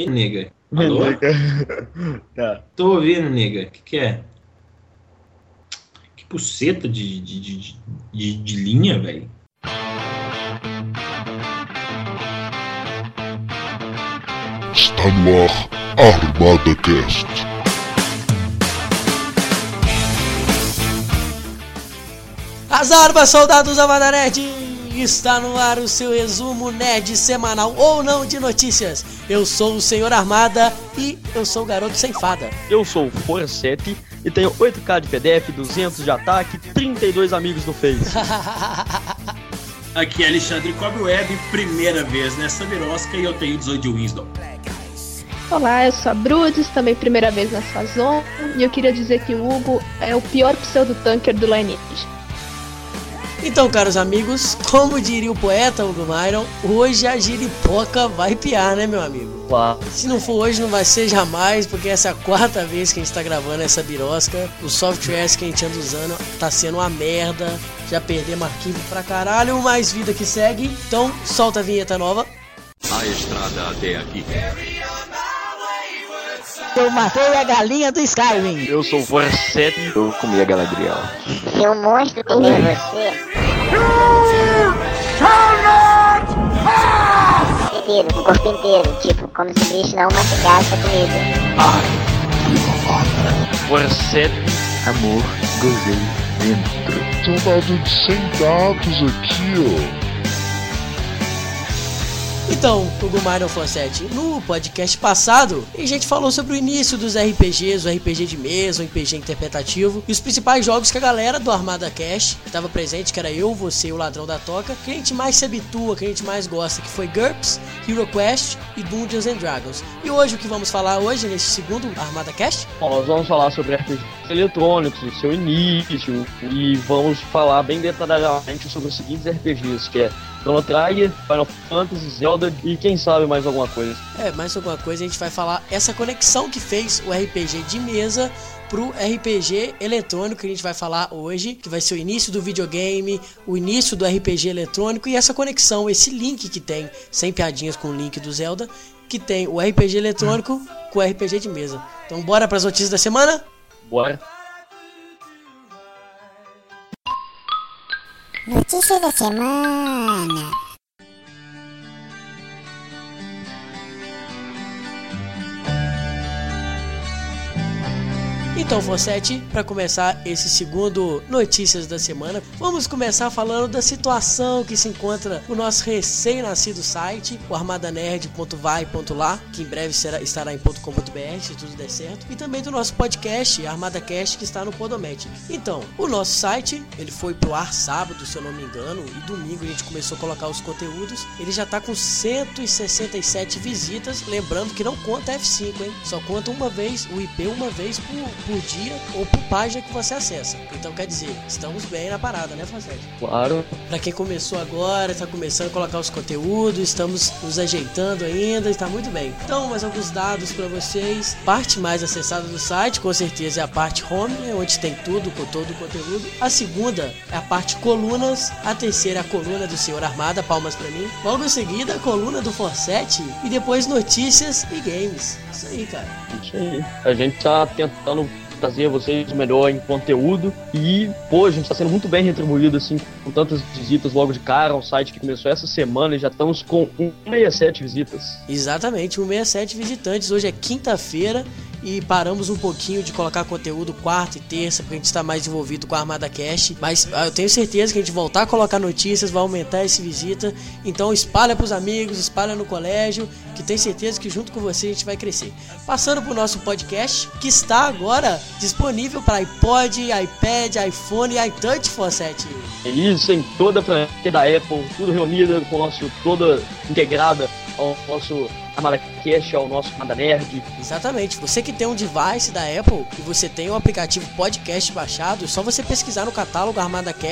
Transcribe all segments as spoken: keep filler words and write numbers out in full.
nega? Alô? Tá. Tô ouvindo, nega. O que, que é? Que buceta de, de, de, de, de linha, velho. Está no ar Armada Cast. As armas, soldados Armada Nerd! Está no ar o seu resumo nerd semanal ou não de notícias. Eu sou o Senhor Armada e eu sou o garoto sem fada. Eu sou o Forcete e tenho oito K de P D F, duzentos de ataque e trinta e dois amigos no Face. Aqui é Alexandre Cobre Web, primeira vez nessa birosca e eu tenho dezoito de Wisdom. Olá, eu sou a Brutus, também primeira vez nessa zona, e eu queria dizer que o Hugo é o pior pseudo-tanker do Lineage. Então, caros amigos, como diria o poeta Hugo Myron, hoje a giripoca vai piar, né, meu amigo? Uau. Se não for hoje, não vai ser jamais, porque essa é a quarta vez que a gente tá gravando essa birosca. Os softwares que a gente anda usando tá sendo uma merda, já perdemos arquivo pra caralho, mais vida que segue. Então, solta a vinheta nova. A estrada até aqui. Eu matei a galinha do Skyrim. Eu sou o Forcete. Eu comi a Galadriel. Se o monstro comer você... inteiro, o corpo inteiro, tipo, como se o bicho não mastigasse a comida. Forcete. Amor, gozei dentro. Tem um dado de cem dados aqui, ó. Então, Hugo Myron Forcete, no podcast passado, a gente falou sobre o início dos R P Gs, o R P G de mesa, o R P G interpretativo, e os principais jogos que a galera do Armada Cast estava presente, que era eu, você e o Ladrão da Toca, que a gente mais se habitua, que a gente mais gosta, que foi GURPS, Hero Quest e Dungeons and Dragons. E hoje, o que vamos falar hoje, nesse segundo Armada Cast? Bom, nós vamos falar sobre R P Gs eletrônicos, o seu início, e vamos falar bem detalhadamente sobre os seguintes R P Gs, que é Chrono Trigger, Final Fantasy, Zelda e quem sabe mais alguma coisa. É, mais alguma coisa, a gente vai falar essa conexão que fez o R P G de mesa pro R P G eletrônico que a gente vai falar hoje, que vai ser o início do videogame, o início do R P G eletrônico e essa conexão, esse link que tem, sem piadinhas com o link do Zelda, que tem o R P G eletrônico com o R P G de mesa. Então bora pras notícias da semana? Bora! Notícias da semana. Então, Forcete, para começar esse segundo Notícias da Semana, vamos começar falando da situação que se encontra no nosso recém-nascido site, o armada nerd ponto vai ponto lá, que em breve será, estará em .com.br, se tudo der certo, e também do nosso podcast, Armada Cast, que está no Podomatic. Então, o nosso site, ele foi pro ar sábado, se eu não me engano, e domingo a gente começou a colocar os conteúdos, ele já tá com cento e sessenta e sete visitas, lembrando que não conta F cinco, hein? Só conta uma vez, o I P uma vez por por dia ou por página que você acessa. Então quer dizer, estamos bem na parada, né, Forcete? Claro. Pra quem começou agora, está começando a colocar os conteúdos, estamos nos ajeitando ainda, está muito bem. Então, mais alguns dados para vocês. Parte mais acessada do site, com certeza é a parte home, né, onde tem tudo, com todo o conteúdo. A segunda é a parte colunas. A terceira é a coluna do Senhor Armada, palmas pra mim. Logo em seguida, a coluna do Forcete. E depois notícias e games. Isso aí, cara. Isso aí. A gente tá tentando trazer vocês o melhor em conteúdo e, pô, a gente tá sendo muito bem retribuído, assim, com tantas visitas logo de cara. Um site que começou essa semana e já estamos com cento e sessenta e sete visitas. Exatamente, cento e sessenta e sete visitantes. Hoje é quinta-feira e paramos um pouquinho de colocar conteúdo quarta e terça, porque a gente está mais envolvido com a Armada Cast, mas eu tenho certeza que a gente voltar a colocar notícias, vai aumentar esse visita, então espalha pros amigos, espalha no colégio, que tenho certeza que junto com você a gente vai crescer. Passando pro nosso podcast, que está agora disponível para iPod, iPad, iPhone e iTouch, Forcete. Isso, em toda a franquia da Apple, tudo reunido com o nosso, toda integrada ao nosso Armada Cast, ao nosso Armada Nerd. Exatamente, você que tem um device da Apple e você tem o aplicativo podcast baixado, é só você pesquisar no catálogo Armada Cast,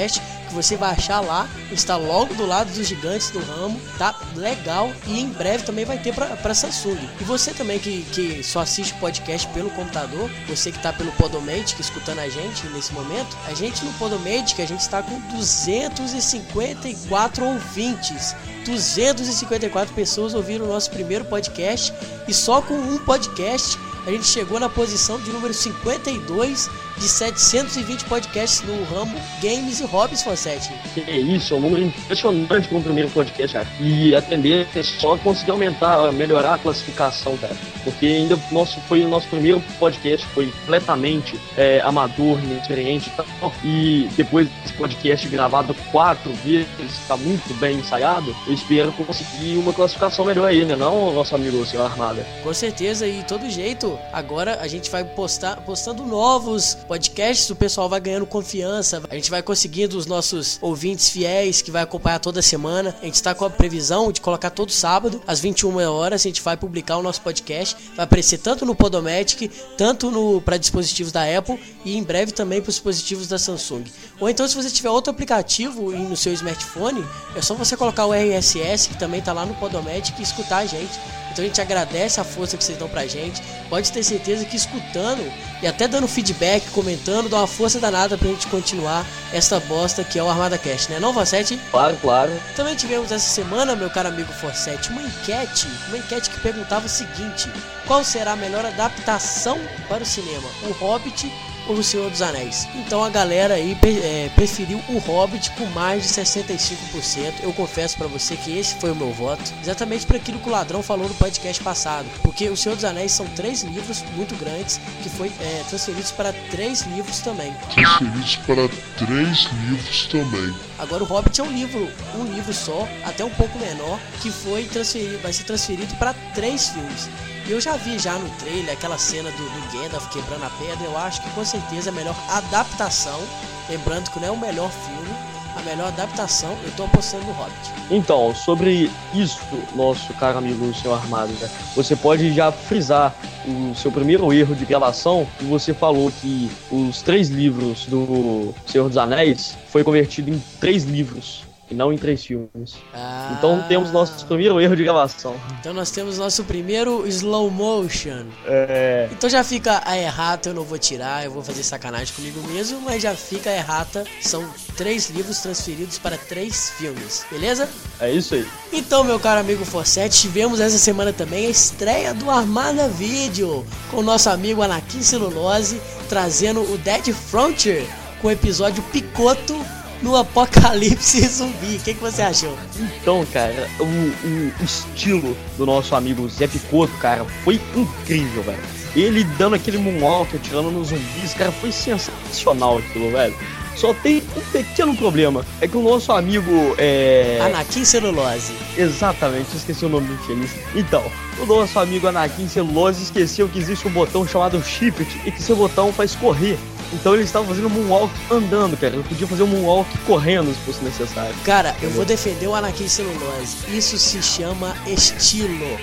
que você vai achar lá, está logo do lado dos gigantes do ramo, tá legal, e em breve também vai ter pra, pra Samsung. E você também que, que só assiste podcast pelo computador, você que tá pelo Podomatic, escutando a gente nesse momento, a gente no Podomatic, a gente está com duzentos e cinquenta e quatro ouvintes. duzentas e cinquenta e quatro pessoas ouviram o nosso primeiro podcast, e só com um podcast a gente chegou na posição de número cinquenta e dois de setecentos e vinte podcasts no ramo games e hobbies, Fawcett. Que isso, é um número impressionante para o primeiro podcast, cara. E a tendência é só conseguir aumentar, melhorar a classificação, cara. Porque ainda nosso, foi o nosso primeiro podcast, foi completamente é, amador, inexperiente e tal. E depois desse podcast gravado quatro vezes, está muito bem ensaiado, eu espero conseguir uma classificação melhor aí, né? Não, nosso amigo, o senhor Armada. Com certeza, e todo jeito, agora a gente vai postar, postando novos podcasts, o pessoal vai ganhando confiança, a gente vai conseguindo os nossos ouvintes fiéis que vai acompanhar toda semana. A gente está com a previsão de colocar todo sábado às vinte e uma horas, a gente vai publicar o nosso podcast, vai aparecer tanto no Podomatic, tanto no para dispositivos da Apple e em breve também para os dispositivos da Samsung. Ou então, se você tiver outro aplicativo no seu smartphone, é só você colocar o R S S, que também está lá no Podomatic, e escutar a gente. Então a gente agradece a força que vocês dão pra gente. Pode ter certeza que escutando e até dando feedback, comentando, dá uma força danada pra gente continuar essa bosta que é o Armada Cast, né não, Fawcett? Claro, claro. Também tivemos essa semana, meu caro amigo Fawcett, uma enquete, uma enquete que perguntava o seguinte: qual será a melhor adaptação para o cinema? O Hobbit ou O Senhor dos Anéis? Então a galera aí é, preferiu o Hobbit com mais de sessenta e cinco por cento. Eu confesso pra você que esse foi o meu voto, exatamente para aquilo que o Ladrão falou no podcast passado, porque O Senhor dos Anéis são três livros muito grandes que foi é, transferidos para três livros também. Transferidos para três livros também. Agora o Hobbit é um livro, um livro só, até um pouco menor, que foi transferido, vai ser transferido para três filmes. E eu já vi já no trailer aquela cena do, do Gandalf quebrando a pedra. Eu acho que com certeza a melhor adaptação, lembrando que não é o melhor filme, a melhor adaptação, eu tô apostando no Hobbit. Então, sobre isso, nosso caro amigo, o senhor Armado, né? Você pode já frisar o seu primeiro erro de gravação, que você falou que os três livros do Senhor dos Anéis foi convertido em três livros e não em três filmes. Ah. Então temos nosso primeiro erro de gravação. Então nós temos nosso primeiro slow motion. É... Então já fica a errata, eu não vou tirar, eu vou fazer sacanagem comigo mesmo, mas já fica a errata. São três livros transferidos para três filmes, beleza? É isso aí. Então, meu caro amigo Fawcett, tivemos essa semana também a estreia do Armada Video, com o nosso amigo Anakin Celulose, trazendo o Dead Frontier, com o episódio picoto no apocalipse zumbi. O que, que você achou? Então, cara, o, o, o estilo do nosso amigo Zé Picoto, cara, foi incrível, velho. Ele dando aquele moonwalk, atirando nos zumbis, cara, foi sensacional aquilo, velho. Só tem um pequeno problema, é que o nosso amigo é... Anakin Celulose. Exatamente, esqueci o nome do infeliz. Então, o nosso amigo Anakin Celulose esqueceu que existe um botão chamado Shift e que esse botão faz correr. Então ele estava fazendo moonwalk andando, cara. Ele podia fazer um moonwalk correndo se fosse necessário. Cara, eu vou defender o Anakin Celulose. Isso se chama estilo.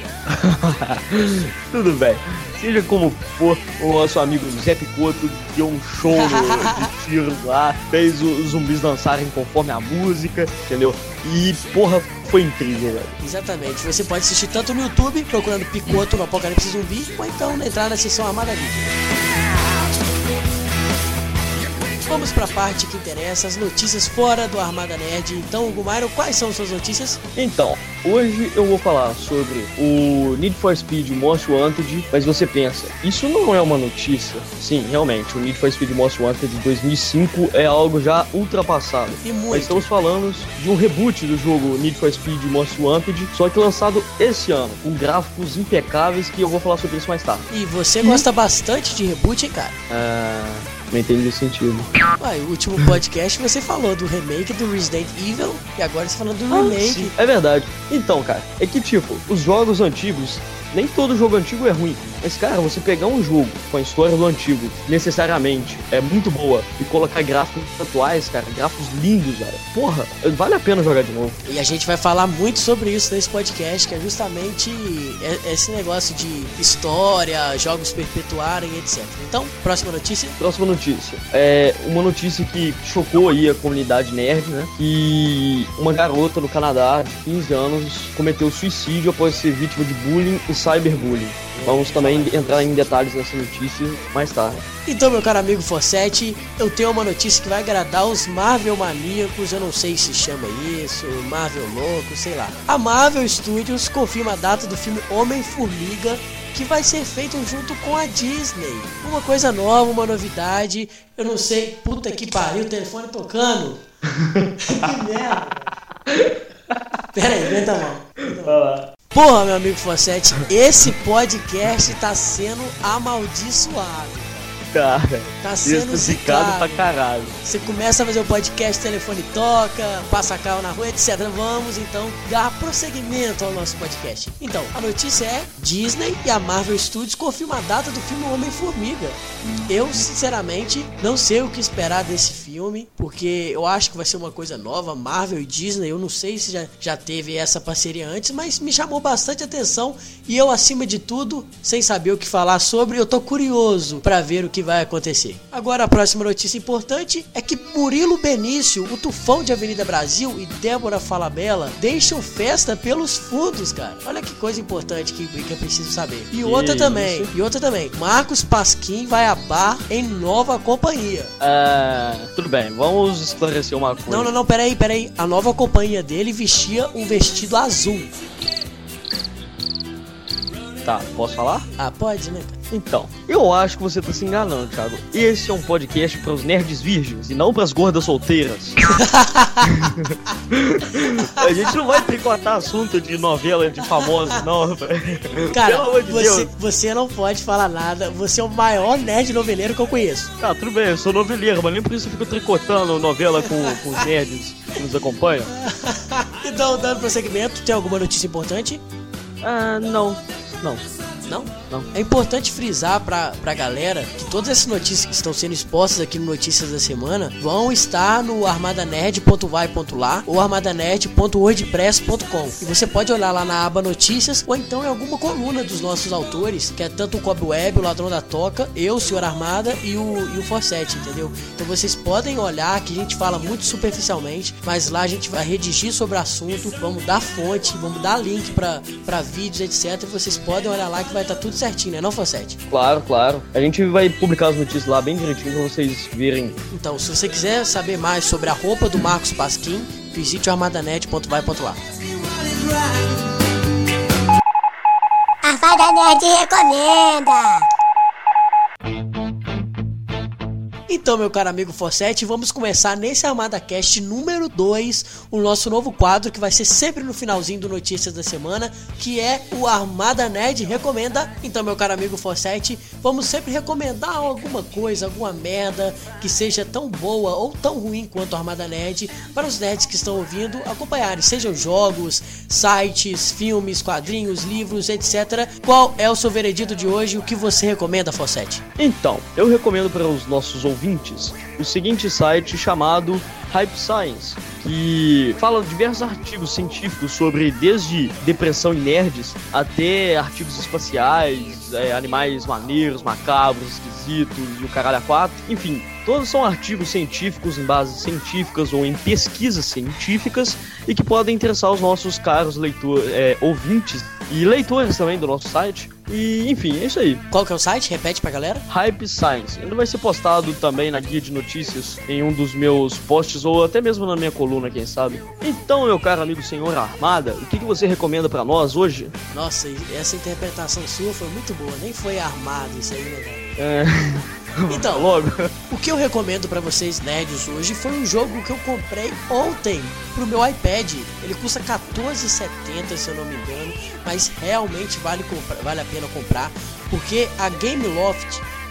Tudo bem. Seja como for, o nosso amigo Zé Picoto deu um show de tiros lá, fez os zumbis dançarem conforme a música, entendeu? E, porra, foi incrível, velho. Exatamente. Você pode assistir tanto no YouTube, procurando Picoto no Apocalipse Zumbi, ou então entrar na seção Armada Video. Vamos para a parte que interessa, as notícias fora do Armada Nerd. Então, Hugo Mairo, quais são suas notícias? Então, hoje eu vou falar sobre o Need for Speed Most Wanted, mas você pensa, isso não é uma notícia? Sim, realmente, o Need for Speed Most Wanted de dois mil e cinco é algo já ultrapassado. E muito. Mas estamos falando de um reboot do jogo Need for Speed Most Wanted, só que lançado esse ano, com gráficos impecáveis, que eu vou falar sobre isso mais tarde. E você e... gosta bastante de reboot, hein, cara? Ah... Não entendi o sentido. Ué, o último podcast você falou do remake do Resident Evil e agora você falando do remake. Ah, é verdade. Então, cara, é que tipo, os jogos antigos nem todo jogo antigo é ruim. Mas, cara, você pegar um jogo com a história do antigo, necessariamente, é muito boa, e colocar gráficos atuais, cara, gráficos lindos, cara, porra, vale a pena jogar de novo. E a gente vai falar muito sobre isso nesse podcast, que é justamente esse negócio de história, jogos perpetuarem, etcétera. Então, próxima notícia? Próxima notícia. É uma notícia que chocou aí a comunidade nerd, né? Que uma garota no Canadá, de quinze anos, cometeu suicídio após ser vítima de bullying e cyberbullying. Vamos também entrar em detalhes nessa notícia mais tarde. Então, meu caro amigo Forsete, eu tenho uma notícia que vai agradar os Marvel maníacos, eu não sei se chama isso, Marvel louco, sei lá. A Marvel Studios confirma a data do filme Homem-Formiga, que vai ser feito junto com a Disney. Uma coisa nova, uma novidade, eu não sei, puta que pariu, o telefone tocando. Que merda. Pera aí, aguenta a mão. Vai lá. Porra, meu amigo Forsete, esse podcast tá sendo amaldiçoado. Cara, tá sendo zicado pra caralho. Você começa a fazer o podcast, o telefone toca, passa carro na rua, etcétera. Vamos então dar prosseguimento ao nosso podcast. Então, a notícia é: Disney e a Marvel Studios confirmam a data do filme Homem-Formiga. Eu, sinceramente, não sei o que esperar desse filme, porque eu acho que vai ser uma coisa nova. Marvel e Disney, eu não sei se já, já teve essa parceria antes, mas me chamou bastante atenção. E eu, acima de tudo, sem saber o que falar sobre, eu tô curioso pra ver o que vai acontecer. Agora, a próxima notícia importante é que Murilo Benício, o Tufão de Avenida Brasil, e Débora Falabella deixam festa pelos fundos, cara. Olha que coisa importante que, que eu preciso saber. E outra isso. também, e outra também, Marcos Pasquim vai a bar em nova companhia. Ah, tudo bem, vamos esclarecer uma coisa. Não, não, não, peraí, peraí. A nova companhia dele vestia um vestido azul. Tá, posso falar? Ah, pode, né, cara? Então, eu acho que você tá se enganando, Thiago. Esse é um podcast pros nerds virgens e não pras gordas solteiras. A gente não vai tricotar assunto de novela de famosos, não, velho. Cara, pelo amor de você, Deus. você não pode falar nada. Você é o maior nerd noveleiro que eu conheço. Tá, tudo bem, eu sou noveleiro, mas nem por isso eu fico tricotando novela com, com os nerds que nos acompanham. Então, dando prosseguimento, tem alguma notícia importante? Ah, não. Não. Não? Não. É importante frisar pra, pra galera que todas essas notícias que estão sendo expostas aqui no Notícias da Semana vão estar no armada nerd ponto vai ponto lá ou armada nerd ponto wordpress ponto com. E você pode olhar lá na aba Notícias ou então em alguma coluna dos nossos autores, que é tanto o Cobweb, o Ladrão da Toca, eu, o Senhor Armada e o, e o Forsete, entendeu? Então vocês podem olhar, que a gente fala muito superficialmente, mas lá a gente vai redigir sobre o assunto, vamos dar fonte, vamos dar link pra, pra vídeos, etcétera. E vocês podem olhar lá que vai estar tudo certinho, né, não, Forsete? Claro, claro. A gente vai publicar as notícias lá bem direitinho pra vocês verem. Então, se você quiser saber mais sobre a roupa do Marcos Pasquim, visite o armada nerd ponto vai ponto lá. Armada Nerd recomenda! Então, meu caro amigo Forsete, vamos começar nesse Armada Cast número dois, o nosso novo quadro que vai ser sempre no finalzinho do Notícias da Semana, que é o Armada Nerd Recomenda. Então, meu caro amigo Forsete, vamos sempre recomendar alguma coisa, alguma merda que seja tão boa ou tão ruim quanto o Armada Nerd para os nerds que estão ouvindo acompanharem, sejam jogos, sites, filmes, quadrinhos, livros, etcétera. Qual é o seu veredito de hoje? O que você recomenda, Forsete? Então, eu recomendo para os nossos ouvintes o seguinte site chamado Hype Science, que fala diversos artigos científicos sobre desde depressão em nerds até artigos espaciais, é, animais maneiros, macabros, esquisitos e o caralho a quatro. Enfim, todos são artigos científicos em bases científicas ou em pesquisas científicas e que podem interessar os nossos caros leitores, é, ouvintes e leitores também do nosso site. E, enfim, é isso aí. Qual que é o site? Repete pra galera. Hype Science. Ele vai ser postado também na guia de notícias em um dos meus posts ou até mesmo na minha coluna, quem sabe. Então, meu caro amigo Senhor Armada, o que, que você recomenda pra nós hoje? Nossa, essa interpretação sua foi muito boa. Nem foi armado isso aí, né, cara? É... Então, logo. O que eu recomendo pra vocês nerds hoje foi um jogo que eu comprei ontem pro meu iPad. Ele custa quatorze reais e setenta centavos, se eu não me engano, mas realmente vale, comprar, vale a pena comprar, porque a Gameloft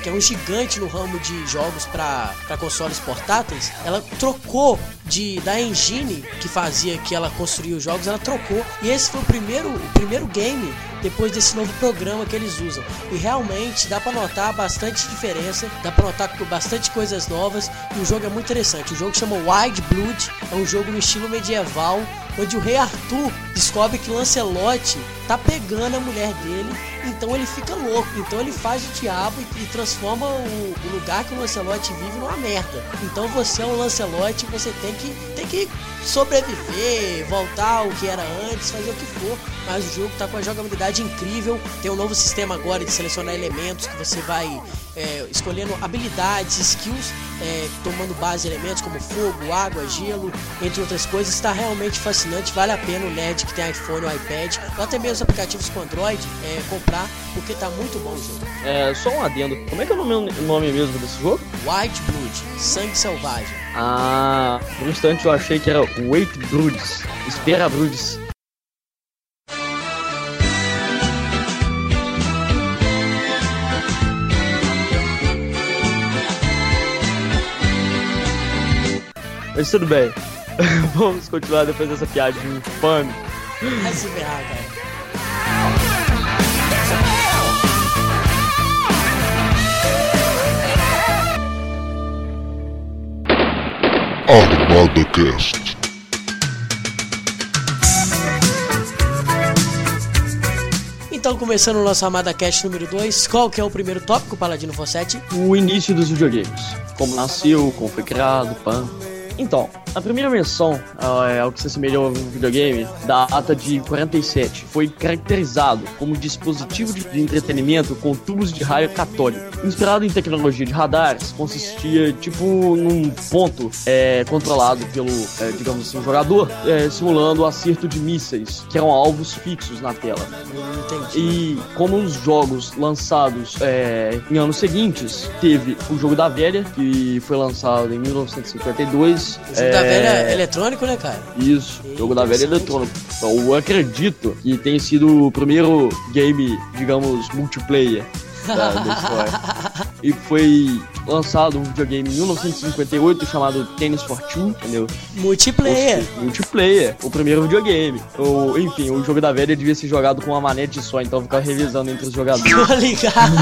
que é um gigante no ramo de jogos para consoles portáteis, ela trocou de, da engine que fazia que ela construía os jogos, ela trocou. E esse foi o primeiro, o primeiro game depois desse novo programa que eles usam. E realmente dá pra notar bastante diferença, dá pra notar bastante coisas novas, e o jogo é muito interessante. O jogo chama Wild Blood, é um jogo no estilo medieval, onde o rei Arthur descobre que Lancelot tá pegando a mulher dele, então ele fica louco, então ele faz o diabo e, e transforma o, o lugar que o Lancelot vive numa merda. Então você é um Lancelot, você tem que, tem que sobreviver, voltar ao que era antes, fazer o que for, mas o jogo tá com a jogabilidade incrível. Tem um novo sistema agora de selecionar elementos, que você vai é, escolhendo habilidades, skills, é, tomando base em elementos como fogo, água, gelo, entre outras coisas. Está realmente fascinante, vale a pena o nerd que tem iPhone ou iPad, ou até mesmo os aplicativos com Android, é, comprar, porque tá muito bom o jogo. É, só um adendo, como é que é o nome, o nome mesmo desse jogo? Wild Blood, Sangue Selvagem. Ah, por um instante eu achei que era Wait Broods, Espera Broods. Mas tudo bem, vamos continuar depois dessa piadinha infame. Vai se ferrar, cara. Armada Cast. Então, começando o nosso Armada Cast número dois, qual que é o primeiro tópico, Paladino Fossetti? O início dos videogames. Como nasceu, como foi criado, pan. Então, a primeira menção uh, ao que se assemelha ao videogame data de quarenta e sete. Foi caracterizado como dispositivo de entretenimento com tubos de raio catódico. Inspirado em tecnologia de radares, consistia tipo num ponto é, controlado pelo, é, digamos assim, jogador, é, simulando o acerto de mísseis, que eram alvos fixos na tela. Entendi. E como os jogos lançados é, em anos seguintes, teve o Jogo da Velha, que foi lançado em mil novecentos e cinquenta e dois. O Jogo é... da Velha é eletrônico, né, cara? Isso, o Jogo da Velha é eletrônico. Eu acredito que tenha sido o primeiro game, digamos, multiplayer da, da história. E foi lançado um videogame em mil novecentos e cinquenta e oito chamado Tennis for Two, entendeu? Multiplayer. O, multiplayer, o primeiro videogame. O, enfim, o Jogo da Velha devia ser jogado com uma manete só, então ficava revisando entre os jogadores. Tô ligado.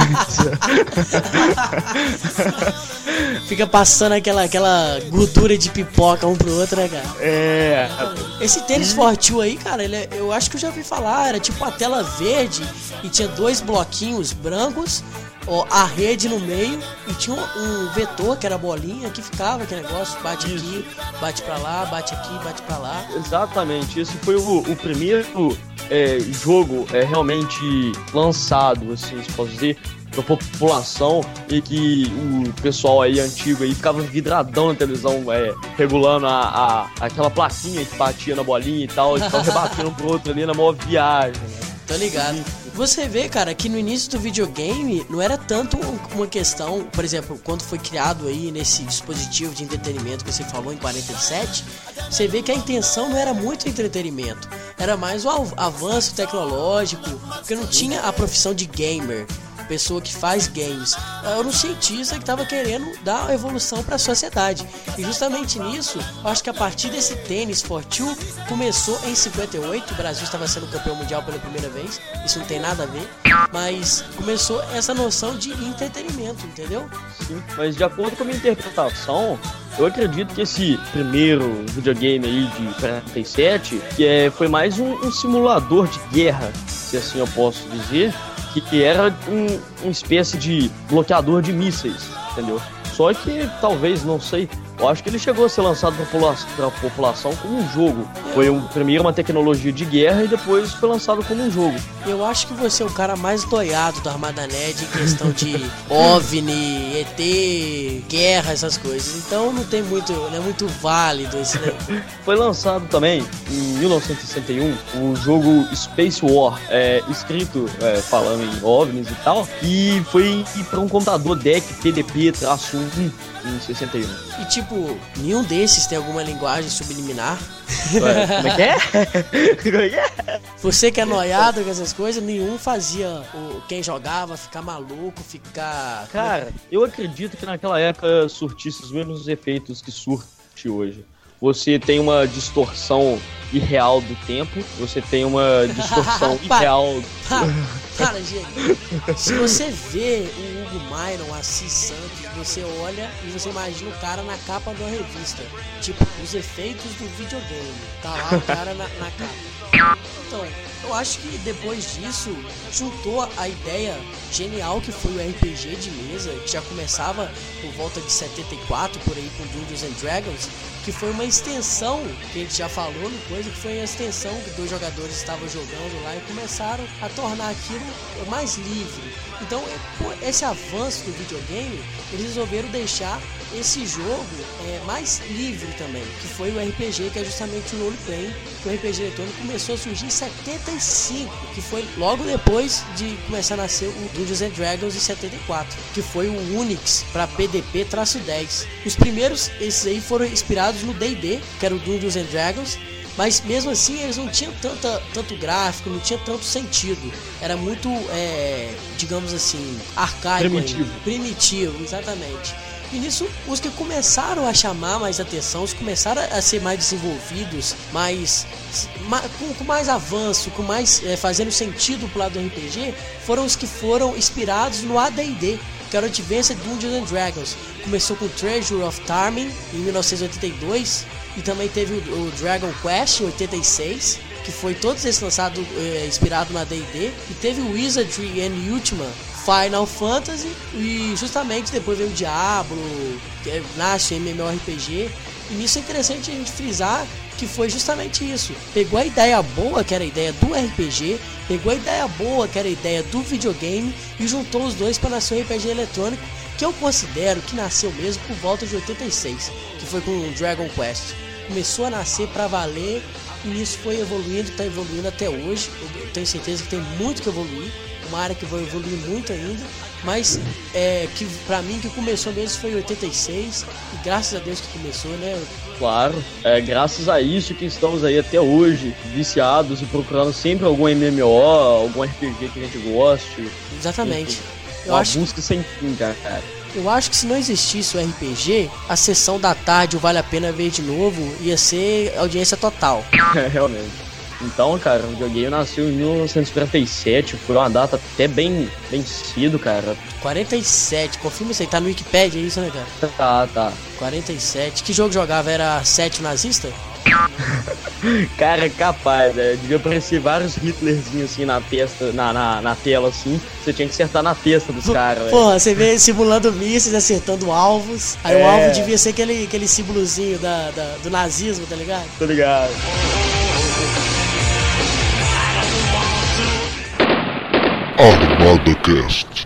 Fica passando aquela, aquela gordura de pipoca um pro outro, né, cara? É. Esse Tennis for Two aí, cara, ele é, eu acho que eu já ouvi falar, era tipo uma tela verde e tinha dois bloquinhos brancos, ó, a rede no meio, e tinha um, um vetor que era a bolinha que ficava aquele negócio, bate Isso. aqui, bate pra lá, bate aqui, bate pra lá. Exatamente, esse foi o, o primeiro é, jogo é, realmente lançado, assim, se posso dizer, pra população, e que o pessoal aí antigo aí ficava vidradão na televisão, é, regulando a, a, aquela plaquinha que batia na bolinha e tal, e ficava rebatendo um pro outro ali na maior viagem, né? Tô ligado. Você vê, cara, que no início do videogame não era tanto uma questão, por exemplo, quando foi criado aí nesse dispositivo de entretenimento que você falou em quarenta e sete, você vê que a intenção não era muito entretenimento, era mais o avanço tecnológico, porque não tinha a profissão de gamer, pessoa que faz games. Era um cientista que estava querendo dar uma evolução para a sociedade. E justamente nisso, eu acho que a partir desse Tennis for Two, começou em cinquenta e oito, o Brasil estava sendo campeão mundial pela primeira vez, isso não tem nada a ver, mas começou essa noção de entretenimento, entendeu? Sim, mas de acordo com a minha interpretação, eu acredito que esse primeiro videogame aí de quarenta e sete, que é, foi mais um, um simulador de guerra, se assim eu posso dizer, que, que era um, uma espécie de bloqueador de mísseis, entendeu? Só que talvez, não sei, eu acho que ele chegou a ser lançado para a população como um jogo. Foi um, primeiro uma tecnologia de guerra e depois foi lançado como um jogo. Eu acho que você é o cara mais doiado da Armada Nerd em questão de OVNI, E T, guerra, essas coisas. Então não tem muito, não é muito válido isso daí. Foi lançado também em mil novecentos e sessenta e um o jogo Space War, é, escrito é, falando em OVNIs e tal, e foi para um computador D E C P D P um em sessenta e um. E tipo, nenhum desses tem alguma linguagem subliminar. Ué, como é que é? Como é que é? Você que é noiado com essas coisas, nenhum fazia o, quem jogava ficar maluco, ficar... Cara, eu acredito que naquela época surtisse os mesmos efeitos que surte hoje. Você tem uma distorção irreal do tempo, você tem uma distorção irreal... Para, para, gente. Se você vê o Hugo Myron, Assis Santos, você olha e você imagina o cara na capa de uma revista. Tipo, os efeitos do videogame. Tá lá o cara na, na capa. Então, eu acho que depois disso, juntou a ideia genial que foi o R P G de mesa, que já começava por volta de setenta e quatro, por aí, com Dungeons and Dragons, que foi uma extensão, que a gente já falou no coisa, que foi a extensão que dois jogadores estavam jogando lá e começaram a tornar aquilo mais livre. Então, esse avanço do videogame, eles resolveram deixar esse jogo é, mais livre também, que foi o R P G, que é justamente o roleplay, que o R P G eletrônico começou a surgir em setenta e cinco, que foi logo depois de começar a nascer o Dungeons and Dragons em setenta e quatro, que foi o Unix para P D P dez. Os primeiros, esses aí foram inspirados no D e D, que era o Dungeons and Dragons, mas mesmo assim eles não tinham tanta, tanto gráfico, não tinha tanto sentido. Era muito, é, digamos assim, arcaico. Primitivo. Ainda. Primitivo, exatamente. E nisso, os que começaram a chamar mais atenção, os que começaram a ser mais desenvolvidos, mais, mais com, com mais avanço, com mais é, fazendo sentido pro lado do R P G, foram os que foram inspirados no A D e D, que era o Advanced Dungeons and Dragons. Começou com Treasure of Tarmin em mil novecentos e oitenta e dois, e também teve o, o Dragon Quest em oitenta e seis, que foi todos esses lançados é, inspirado no A D e D, e teve o Wizardry and Ultima Final Fantasy, e justamente depois veio o Diablo, que nasce o M M O R P G, e nisso é interessante a gente frisar que foi justamente isso. Pegou a ideia boa, que era a ideia do R P G, pegou a ideia boa, que era a ideia do videogame, e juntou os dois para nascer o R P G eletrônico, que eu considero que nasceu mesmo por volta de oitenta e seis, que foi com o Dragon Quest. Começou a nascer para valer, e nisso foi evoluindo, está evoluindo até hoje. Eu tenho certeza que tem muito que evoluir, uma área que vai evoluir muito ainda, mas é, que pra mim que começou mesmo foi em oitenta e seis, e graças a Deus que começou, né? Claro, é graças a isso que estamos aí até hoje, viciados e procurando sempre algum M M O, algum R P G que a gente goste. Exatamente. Enfim, eu uma acho busca sem fim, cara. Eu acho que se não existisse o R P G, a sessão da tarde, o Vale a Pena Ver de Novo, ia ser audiência total. É, realmente. Então, cara, o videogame nasceu em mil novecentos e quarenta e sete, foi uma data até bem, bem cedo, cara. quarenta e sete, confirma isso aí, tá no Wikipedia, é isso, né, cara? Tá, tá. quarenta e sete, que jogo jogava? Era sete nazista? Cara, capaz, né? Devia aparecer vários Hitlerzinhos assim na testa, na, na, na tela, assim. Você tinha que acertar na testa dos caras, velho. Porra, você vê simulando mísseis, acertando alvos. Aí é. O alvo devia ser aquele, aquele símbolozinho da, da, do nazismo, tá ligado? Tô ligado. ArmadaCast.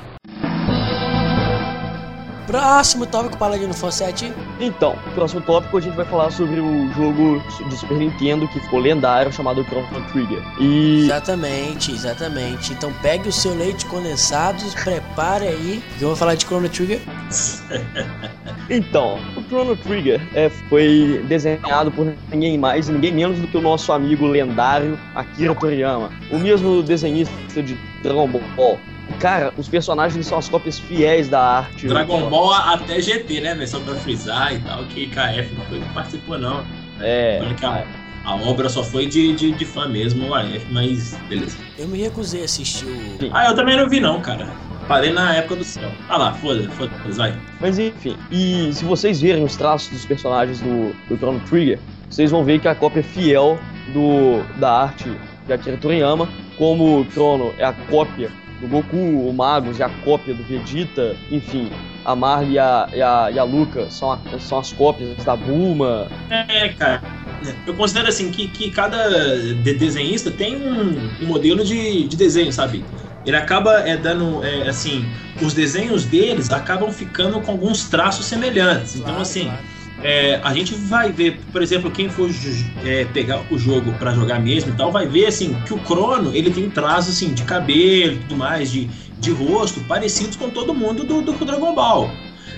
Próximo tópico, Paladino Fawcett. Então, próximo tópico a gente vai falar sobre o jogo de Super Nintendo que ficou lendário, chamado Chrono Trigger. E... Exatamente, exatamente. Então pegue o seu leite condensado, prepare aí, que eu vou falar de Chrono Trigger. Então, o Chrono Trigger é, foi desenhado por ninguém mais e ninguém menos do que o nosso amigo lendário Akira Toriyama, o mesmo desenhista de Dragon Ball. Cara, os personagens são as cópias fiéis da arte. Dragon Ball até G T, né, velho? Só pra frisar e tal, que K F não foi que participou, não. É. Olha que a, a obra só foi de, de, de fã mesmo, o A F, mas beleza. Eu me recusei a assistir o... Sim. Ah, eu também não vi, não, cara. Parei na época do céu. Ah lá, foda-se, foda-se, vai. Mas enfim, e se vocês verem os traços dos personagens do, do Chrono Trigger, vocês vão ver que a cópia fiel do, da arte de Akira Toriyama, como o Chrono é a cópia do Goku, o Magus é a cópia do Vegeta, enfim, a Marley e a, e a, e a Luca são, a, são as cópias da Bulma. É, cara, eu considero assim que, que cada de desenhista tem um, um modelo de, de desenho, sabe? Ele acaba é, dando, é, assim, os desenhos deles acabam ficando com alguns traços semelhantes. Claro, então, assim, claro. É, a gente vai ver, por exemplo, quem for é, pegar o jogo pra jogar mesmo e tal, vai ver, assim, que o Chrono, ele tem traços, assim, de cabelo e tudo mais, de, de rosto, parecidos com todo mundo do, do Dragon Ball.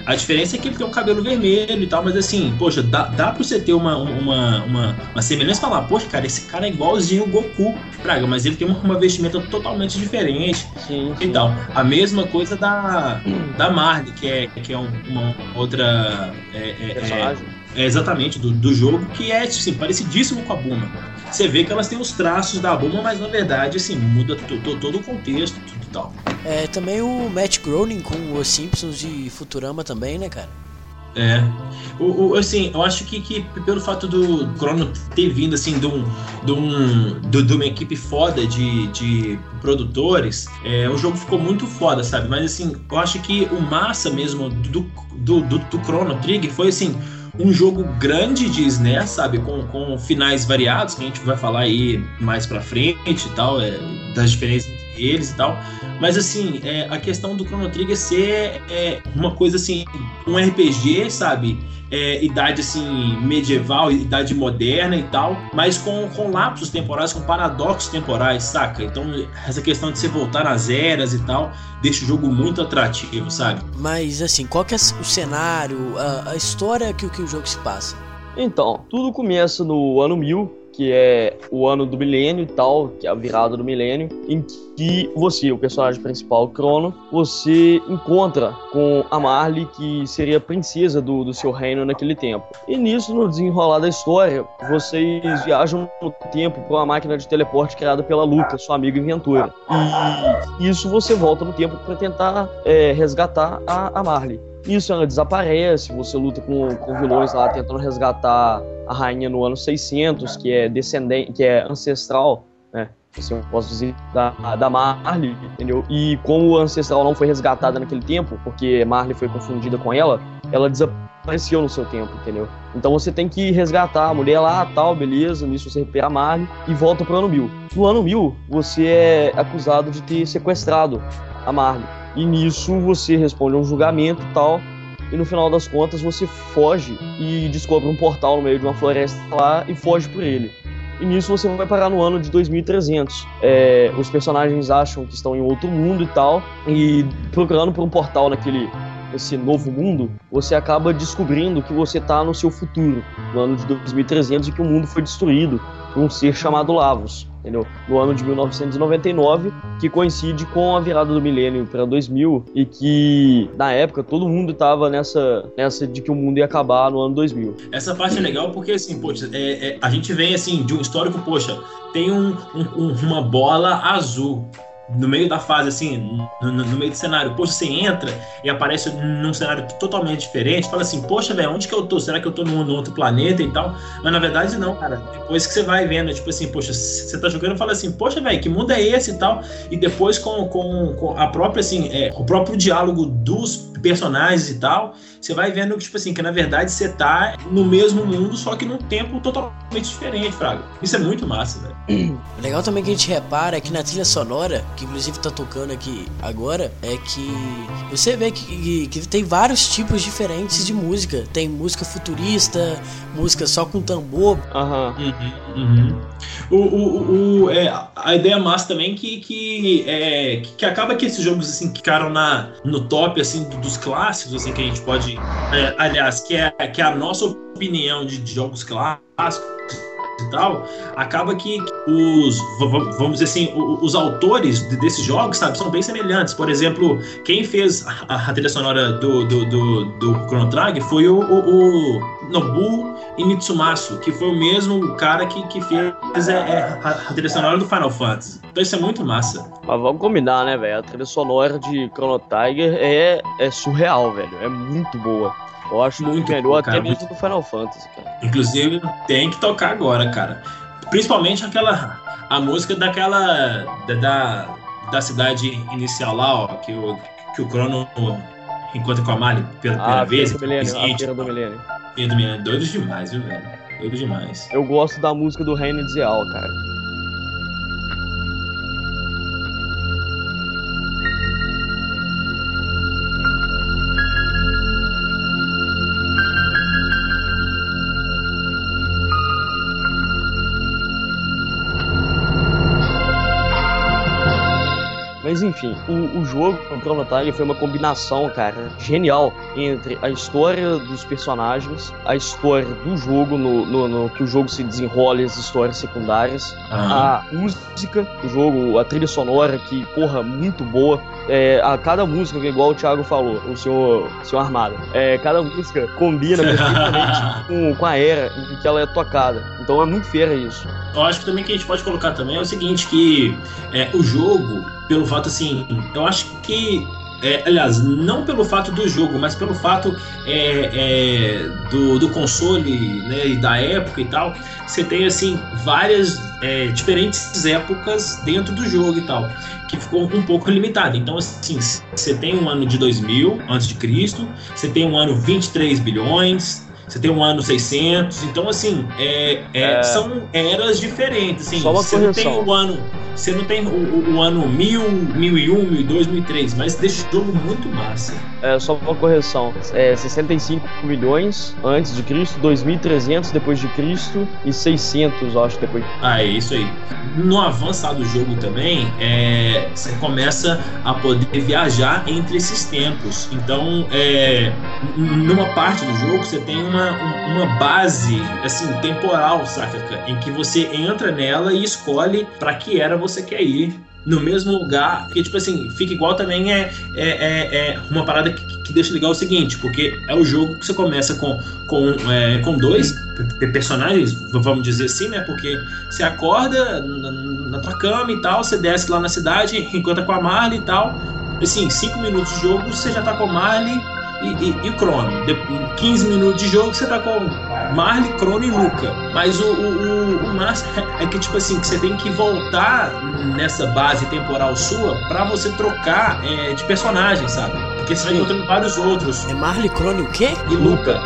A diferença é que ele tem um cabelo vermelho e tal, mas assim, poxa, dá, dá pra você ter uma, uma, uma, uma semelhança e falar, poxa, cara, esse cara é igualzinho o Goku, Praga, mas ele tem uma, uma vestimenta totalmente diferente. Sim, sim. Então, a mesma coisa da, da Marley, que é, que é um, uma outra é, é, Personagem. é, é exatamente do, do jogo, que é assim, parecidíssimo com a Bulma. Você vê que elas têm os traços da Bulma, mas na verdade assim, muda to, to, todo o contexto, tudo e tal. É, também o Matt Groening com os Simpsons de Futurama também, né, cara? É, o, o, assim, eu acho que, que pelo fato do Chrono ter vindo assim de, um, de, um, de, de uma equipe foda de, de produtores, é, o jogo ficou muito foda, sabe? Mas assim, eu acho que o massa mesmo do, do, do, do Chrono Trigger foi assim, um jogo grande de S N E S, sabe? Com, com finais variados, que a gente vai falar aí mais pra frente e tal, é, das diferenças entre eles e tal. Mas assim, é, a questão do Chrono Trigger ser é, uma coisa assim, um R P G, sabe? É, idade assim, medieval, idade moderna e tal, mas com, com lapsos temporais, com paradoxos temporais, saca? Então, essa questão de você voltar nas eras e tal, deixa o jogo muito atrativo, sabe? Mas assim, qual que é o cenário, a, a história que, que o jogo se passa? Então, tudo começa no ano mil, que é o ano do milênio e tal, que é a virada do milênio, em que você, o personagem principal, Chrono, você encontra com a Marley, que seria a princesa do, do seu reino naquele tempo. E nisso, no desenrolar da história, vocês viajam no tempo para uma máquina de teleporte criada pela Luca, sua amiga inventora. E isso você volta no tempo para tentar é, resgatar a, a Marley. Isso, ela desaparece, você luta com, com vilões lá tentando resgatar a rainha no ano seiscentos, que é descendente, que é ancestral, né? Assim, eu posso dizer, da, da Marley, entendeu? E como a ancestral não foi resgatada naquele tempo, porque Marley foi confundida com ela, ela desapareceu no seu tempo, entendeu? Então você tem que resgatar a mulher lá, tal, beleza, nisso você recupera a Marley e volta pro ano mil. No ano mil, você é acusado de ter sequestrado a Marley. E nisso você responde a um julgamento e tal, e no final das contas você foge e descobre um portal no meio de uma floresta lá e foge por ele. E nisso você vai parar no ano de dois mil e trezentos. É, os personagens acham que estão em outro mundo e tal, e procurando por um portal naquele esse novo mundo, você acaba descobrindo que você está no seu futuro, no ano de dois mil e trezentos, e que o mundo foi destruído por um ser chamado Lavos, entendeu? No ano de mil novecentos e noventa e nove, que coincide com a virada do milênio para dois mil, e que, na época, todo mundo estava nessa, nessa de que o mundo ia acabar no ano dois mil. Essa parte é legal porque, assim, poxa, é, é, a gente vem, assim, de um histórico, poxa, tem um, um, uma bola azul no meio da fase, assim, no, no meio do cenário. Poxa, você entra e aparece num cenário totalmente diferente, fala assim, poxa, velho, onde que eu tô? Será que eu tô num, num outro planeta e tal? Mas na verdade não, cara. Depois que você vai vendo, tipo assim, poxa, você tá jogando e fala assim, poxa, velho, que mundo é esse e tal? E depois com, com, com a própria, assim, é, o próprio diálogo dos personagens e tal, você vai vendo, tipo assim, que na verdade você tá no mesmo mundo, só que num tempo totalmente diferente, Fraga. Isso é muito massa, velho. O legal também que a gente repara é que na trilha sonora, que inclusive tá tocando aqui agora, é que você vê que, que, que tem vários tipos diferentes de música. Tem música futurista, música só com tambor. Aham. Uhum, uhum. O, o, o, é, a ideia massa também que, que, é, que, que acaba que esses jogos assim, que ficaram na, no top assim, dos clássicos, assim, que a gente pode. É, aliás, que é, que é a nossa opinião de, de jogos clássicos e tal, acaba que os, vamos dizer assim, os autores desses jogos, sabe, são bem semelhantes. Por exemplo, quem fez a, a trilha sonora do, do, do, do Chrono Trigger foi o, o, o Nobuo Imitsumasu, que foi o mesmo cara que, que fez é, a, a trilha sonora do Final Fantasy. Então isso é muito massa. Mas vamos combinar, né, velho? A trilha sonora de Chrono Trigger é, é surreal, velho. É muito boa. Eu acho muito, muito melhor até mesmo muito... do Final Fantasy, cara. Inclusive, tem que tocar agora, cara. Principalmente aquela... A música daquela... Da, da, da cidade inicial lá, ó. Que o, que o Chrono encontra com a Marley pela primeira ah, vez. Do milênio, a Feira do Milênio. Feira do Milênio. Doido demais, viu, velho? Doido demais. Eu gosto da música do Reino de Zeal, cara. Mas enfim, o, o jogo, o Chrono Trigger, foi uma combinação, cara, genial entre a história dos personagens, a história do jogo, no, no, no que o jogo se desenrola, as histórias secundárias, ah. a música do jogo, a trilha sonora, que, porra, muito boa. É, a cada música, igual o Thiago falou, o senhor, o senhor Armada, é, cada música combina perfeitamente com, com a era em que ela é tocada. Então é muito fera isso. Eu acho que também que a gente pode colocar também é o seguinte, que é, o jogo, pelo fato assim, eu acho que É, aliás, não pelo fato do jogo, mas pelo fato é, é, do, do console, né, e da época e tal, você tem assim várias é, diferentes épocas dentro do jogo e tal, que ficou um pouco limitado. Então, assim, você tem um ano de dois mil antes de Cristo, você tem um ano vinte e três bilhões, você tem um ano seiscentos, então assim, é, é, é... são eras diferentes. Assim, Só uma você correção. não tem o ano, você não tem o, o, o ano mil, mil e um, mil e dois, mil e três, mas deixa o jogo muito massa. É, só uma correção. É sessenta e cinco milhões antes de Cristo, dois mil e trezentos depois de Cristo e seiscentos, eu acho, depois. Ah, é isso aí. No avançar do jogo também, é, você começa a poder viajar entre esses tempos. Então, é, numa parte do jogo, você tem uma Uma, uma base assim, temporal, saca? Em que você entra nela e escolhe pra que era você quer ir no mesmo lugar, porque tipo assim, fica igual também é, é, é, é uma parada que, que deixa legal o seguinte, porque é o jogo que você começa com, com, é, com dois personagens, vamos dizer assim, né? Porque você acorda na, na tua cama e tal, você desce lá na cidade, encontra com a Marley e tal, assim, cinco minutos de jogo você já tá com a Marley E, e, e Crono. De, quinze minutos de jogo você tá com Marley, Crono e Luca. Mas o, o, o, o massa é que, tipo assim, que você tem que voltar nessa base temporal sua pra você trocar é, de personagem, sabe? Porque você vai encontrando vários outros. É Marley, Crono e o quê? E Luca.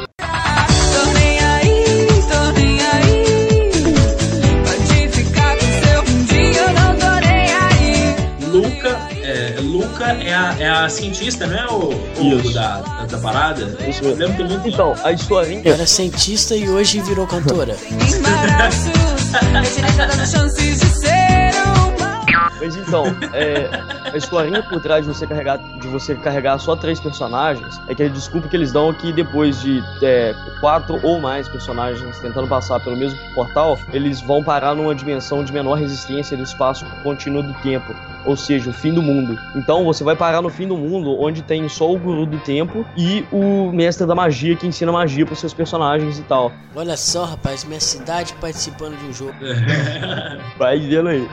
Luca, é, Luca é, a, é a cientista, não é o, o da, da, da parada? Isso mesmo. Lembro que muito... Então, a historinha... Era cientista e hoje virou cantora. Mas então, é, a historinha por trás de você carregar, de você carregar só três personagens é que a desculpa que eles dão é que depois de é, quatro ou mais personagens tentando passar pelo mesmo portal, eles vão parar numa dimensão de menor resistência do espaço contínuo do tempo, ou seja, o fim do mundo. Então você vai parar no fim do mundo, onde tem só o guru do tempo e o mestre da magia que ensina magia pros seus personagens e tal. Olha só, rapaz, minha cidade participando de um jogo. Vai vendo aí.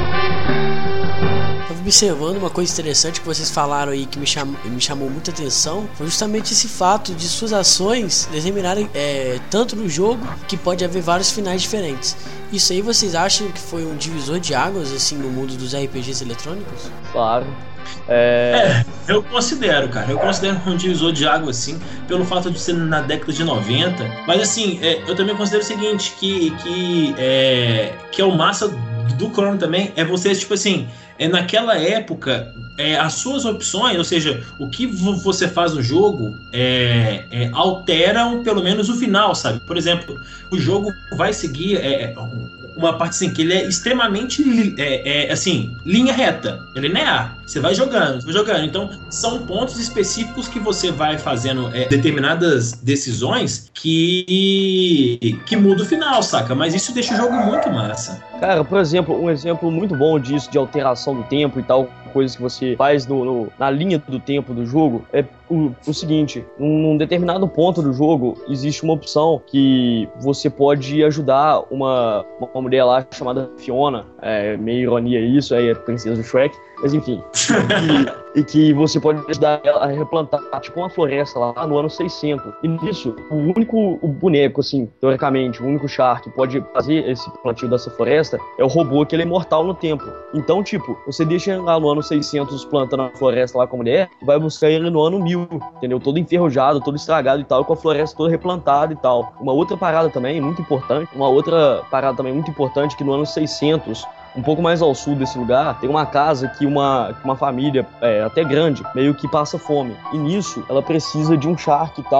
Tava observando uma coisa interessante que vocês falaram aí que me chamou, me chamou muita atenção. Foi justamente esse fato de suas ações determinarem é, tanto no jogo que pode haver vários finais diferentes. Isso aí vocês acham que foi um divisor de águas assim no mundo dos R P Gs eletrônicos? Claro. É... é, eu considero, cara, eu considero um divisor de água, assim, pelo fato de ser na década de noventa, mas assim, é, eu também considero o seguinte, que, que, é, que é o massa do Chrono também, é você, tipo assim, é, naquela época, é, as suas opções, ou seja, o que v- você faz no jogo, é, é, alteram pelo menos o final, sabe? Por exemplo, o jogo vai seguir... É, uma parte assim, que ele é extremamente é, é, assim, linha reta, ele é linear, você vai jogando, você vai jogando, então são pontos específicos que você vai fazendo é, determinadas decisões que que muda o final, saca? Mas isso deixa o jogo muito massa. Cara, por exemplo, um exemplo muito bom disso, de alteração do tempo e tal, coisas que você faz no, no, na linha do tempo do jogo, é o, o seguinte, num determinado ponto do jogo, existe uma opção que você pode ajudar uma, uma mulher lá chamada Fiona, é meio ironia isso, aí é a princesa do Shrek, mas enfim, e, e que você pode ajudar ela a replantar, tipo uma floresta lá no ano seiscentos, e nisso, o único o boneco, assim, teoricamente, o único char que pode fazer esse plantio dessa floresta é o robô, que ele é imortal no tempo. Então, tipo, você deixa lá no ano seiscentos plantando a floresta lá com a mulher, vai buscar ele no ano mil, entendeu? Todo enferrujado, todo estragado e tal, com a floresta toda replantada e tal. Uma outra parada também, muito importante, uma outra parada também muito importante, que no ano seiscentos, um pouco mais ao sul desse lugar, tem uma casa que uma, uma família, é, até grande, meio que passa fome. E nisso, ela precisa de um Shark e tal,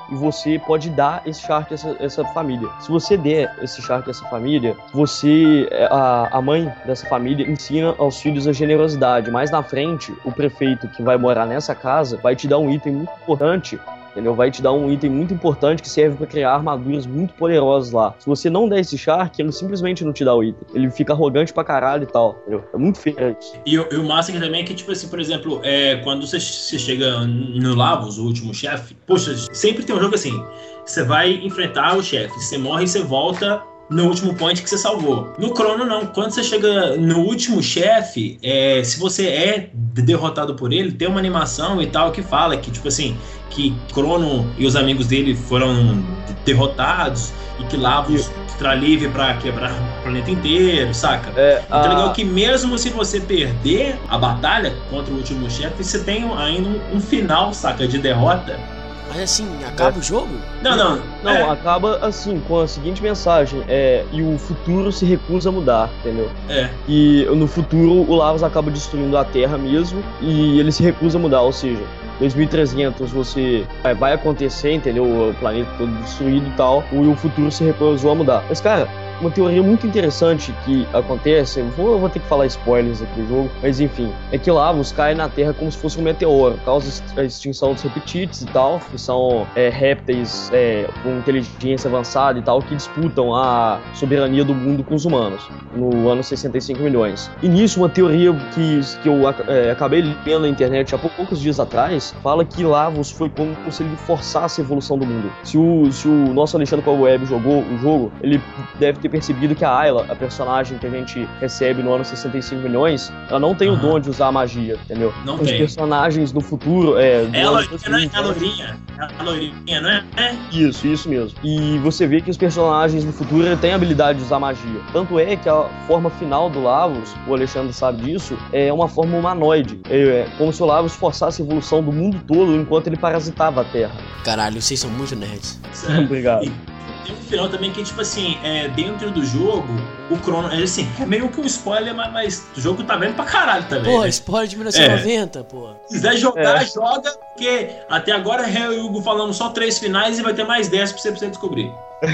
e você pode dar esse Shark a essa, essa família. Se você der esse Shark a essa família, você, a, a mãe dessa família ensina aos filhos a generosidade. Mais na frente, o prefeito que vai morar nessa casa vai te dar um item muito importante, entendeu? Vai te dar um item muito importante que serve pra criar armaduras muito poderosas lá. Se você não der esse Shark, ele simplesmente não te dá o item. Ele fica arrogante pra caralho e tal, entendeu? É muito feio isso. E, e o massa aqui também é que, tipo assim, por exemplo, é, quando você, você chega no Lavos, o último chefe, poxa, sempre tem um jogo assim, você vai enfrentar o chefe, você morre e você volta no último point que você salvou. No Chrono, não. Quando você chega no último chefe, é, se você é derrotado por ele, tem uma animação e tal que fala que, tipo assim, que Chrono e os amigos dele foram derrotados e que Lavos está livre pra quebrar o planeta inteiro, saca? É, então a... é legal que mesmo se você perder a batalha contra o último chefe, você tem ainda um, um final, saca, de derrota. Mas assim, acaba é. o jogo? Não, não. Não, é. acaba assim, com a seguinte mensagem, é, e o futuro se recusa a mudar, entendeu? É. E no futuro o Lavos acaba destruindo a Terra mesmo, e ele se recusa a mudar, ou seja, dois mil e trezentos você vai, vai acontecer, entendeu? O planeta todo destruído e tal, e o futuro se recusou a mudar. Mas, cara, uma teoria muito interessante que acontece, eu vou, eu vou ter que falar spoilers aqui do jogo, mas enfim, é que Lavos cai na Terra como se fosse um meteoro, causa a extinção dos Reptites e tal, que são é, répteis é, com inteligência avançada e tal, que disputam a soberania do mundo com os humanos, no ano sessenta e cinco milhões. E nisso, uma teoria que, que eu é, acabei lendo na internet há poucos dias atrás, fala que Lavos foi como se ele forçasse a evolução do mundo. Se o, se o nosso Alexandre Cowboy jogou o jogo, ele deve ter percebido que a Ayla, a personagem que a gente recebe no ano sessenta e cinco milhões, ela não tem uhum. o dom de usar a magia, entendeu? Não Os tem. personagens no futuro... É, é a loirinha, não é? É a loirinha. É a loirinha, não é? é? Isso, isso mesmo. E você vê que os personagens no futuro têm a habilidade de usar magia. Tanto é que a forma final do Lavos, o Alexandre sabe disso, é uma forma humanoide. É como se o Lavos forçasse a evolução do mundo todo enquanto ele parasitava a Terra. Caralho, vocês são muito nerds. Obrigado. E tem um final também que, tipo assim, é, dentro do jogo, o Chrono, é assim, é meio que um spoiler, mas, mas o jogo tá vendo pra caralho também. Porra, né? spoiler de mil novecentos e noventa, é. porra. Se quiser jogar, é. joga, porque até agora é o Hugo falando só três finais e vai ter mais dez pra você, pra você descobrir.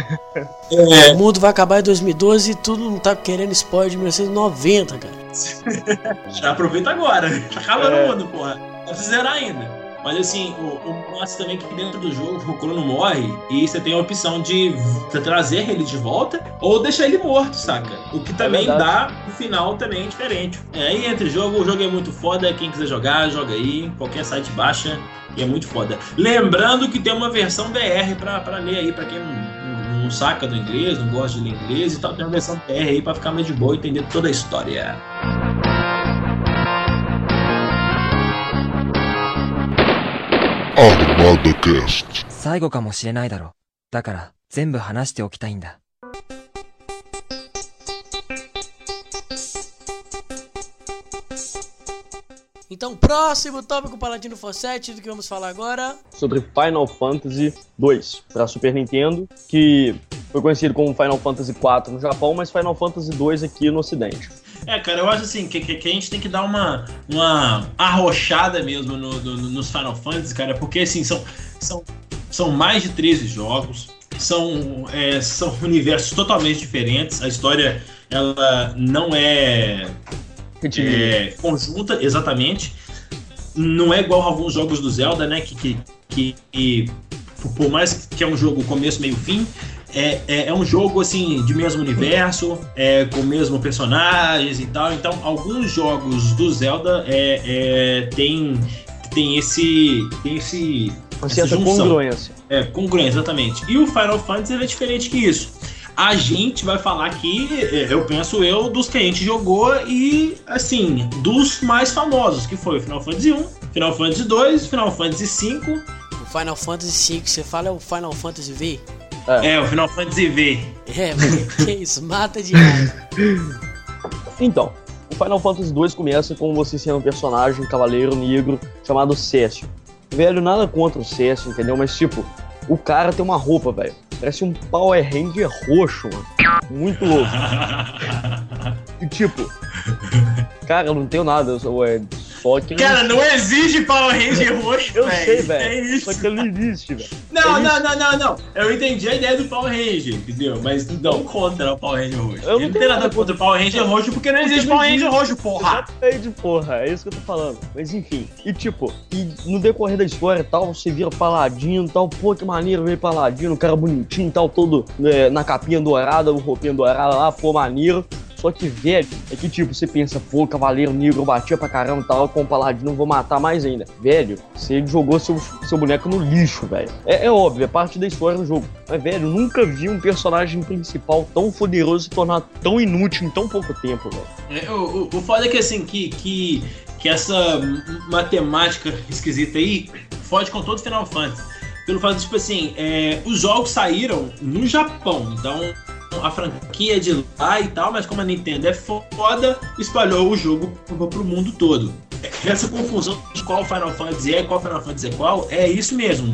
é. O mundo vai acabar em dois mil e doze e tu não tá querendo spoiler de mil novecentos e noventa, cara. Já aproveita agora. Acaba é. no mundo, porra. Dá pra zerar ainda. Mas assim, o, o massa também é que dentro do jogo o Chrono morre e você tem a opção de trazer ele de volta ou deixar ele morto, saca? O que também é dá o final também diferente. É, aí entre jogo, o jogo é muito foda, quem quiser jogar, joga aí, qualquer site baixa e é muito foda. Lembrando que tem uma versão B R pra, pra ler aí, pra quem não, não, não saca do inglês, não gosta de ler inglês e tal, tem uma versão B R aí pra ficar mais de boa e entender toda a história. Armada Cast. 最後かもしれないだろう。だから全部話しておきたいんだ。 Então, próximo tópico Paladino Fawcett, do que vamos falar agora? Sobre Final Fantasy dois para Super Nintendo, que foi conhecido como Final Fantasy quatro no Japão, mas Final Fantasy dois aqui no Ocidente. É, cara, eu acho assim, que, que, que a gente tem que dar uma, uma arrochada mesmo no, no, nos Final Fantasy, cara, porque assim, são, são, são mais de treze jogos, são, é, são universos totalmente diferentes, a história, ela não é... É, conjunta, exatamente. Não é igual a alguns jogos do Zelda, né? Que, que, que, que por mais que é um jogo começo, meio, fim, é, é, é um jogo assim de mesmo universo, é, com o mesmo personagens e tal. Então, alguns jogos do Zelda é, é, tem, tem esse. Tem esse Uma certa congruência. É, congruência, exatamente. E o Final Fantasy ele é diferente que isso. A gente vai falar aqui, eu penso eu, dos que a gente jogou e, assim, dos mais famosos, que foi o Final Fantasy um, Final Fantasy dois, Final Fantasy cinco. O Final Fantasy cinco, você fala é o Final Fantasy V? É, é o Final Fantasy V. É, mas que isso, mata de raiva. Então, o Final Fantasy dois começa com você sendo um personagem, um cavaleiro negro, chamado Cécio. Velho, nada contra o Cécio, entendeu? Mas, tipo, o cara tem uma roupa, velho. Parece um Power Ranger roxo, mano. Muito louco. E tipo, cara, eu não tenho nada, eu sou, é, Só que Cara, não existe Power Ranger roxo, eu véio. sei, velho. É isso. Só que ele não existe, velho. Não, É não, isso. não, não, não. Eu entendi a ideia do Power Ranger, entendeu? Mas não contra o Power Ranger roxo. Eu não não tenho tem nada nada contra o Power Ranger roxo porque não existe não Power Ranger existe. roxo, porra. Exatamente, porra. É isso que eu tô falando. Mas enfim. E tipo, e no decorrer da história e tal, você vira Paladino e tal. Pô, que maneiro ver Paladino, o cara bonitinho e tal, todo é, na capinha dourada, o roupinha dourada lá, pô, maneiro. Só que, velho, é que tipo, você pensa, pô, Cavaleiro Negro batia pra caramba e tal, com o Paladino vou matar mais ainda. Velho, você jogou seu, seu boneco no lixo, velho. É, é óbvio, é parte da história do jogo. Mas, velho, eu nunca vi um personagem principal tão poderoso se tornar tão inútil em tão pouco tempo, velho. É, o, o, o foda é que, assim, que, que, que essa matemática esquisita aí fode com todo Final Fantasy. Pelo fato de, tipo assim, é, os jogos saíram no Japão, então a franquia é de lá e tal, mas como a Nintendo é foda, espalhou o jogo pro mundo todo. Essa confusão de qual Final Fantasy é, qual Final Fantasy é qual, é isso mesmo.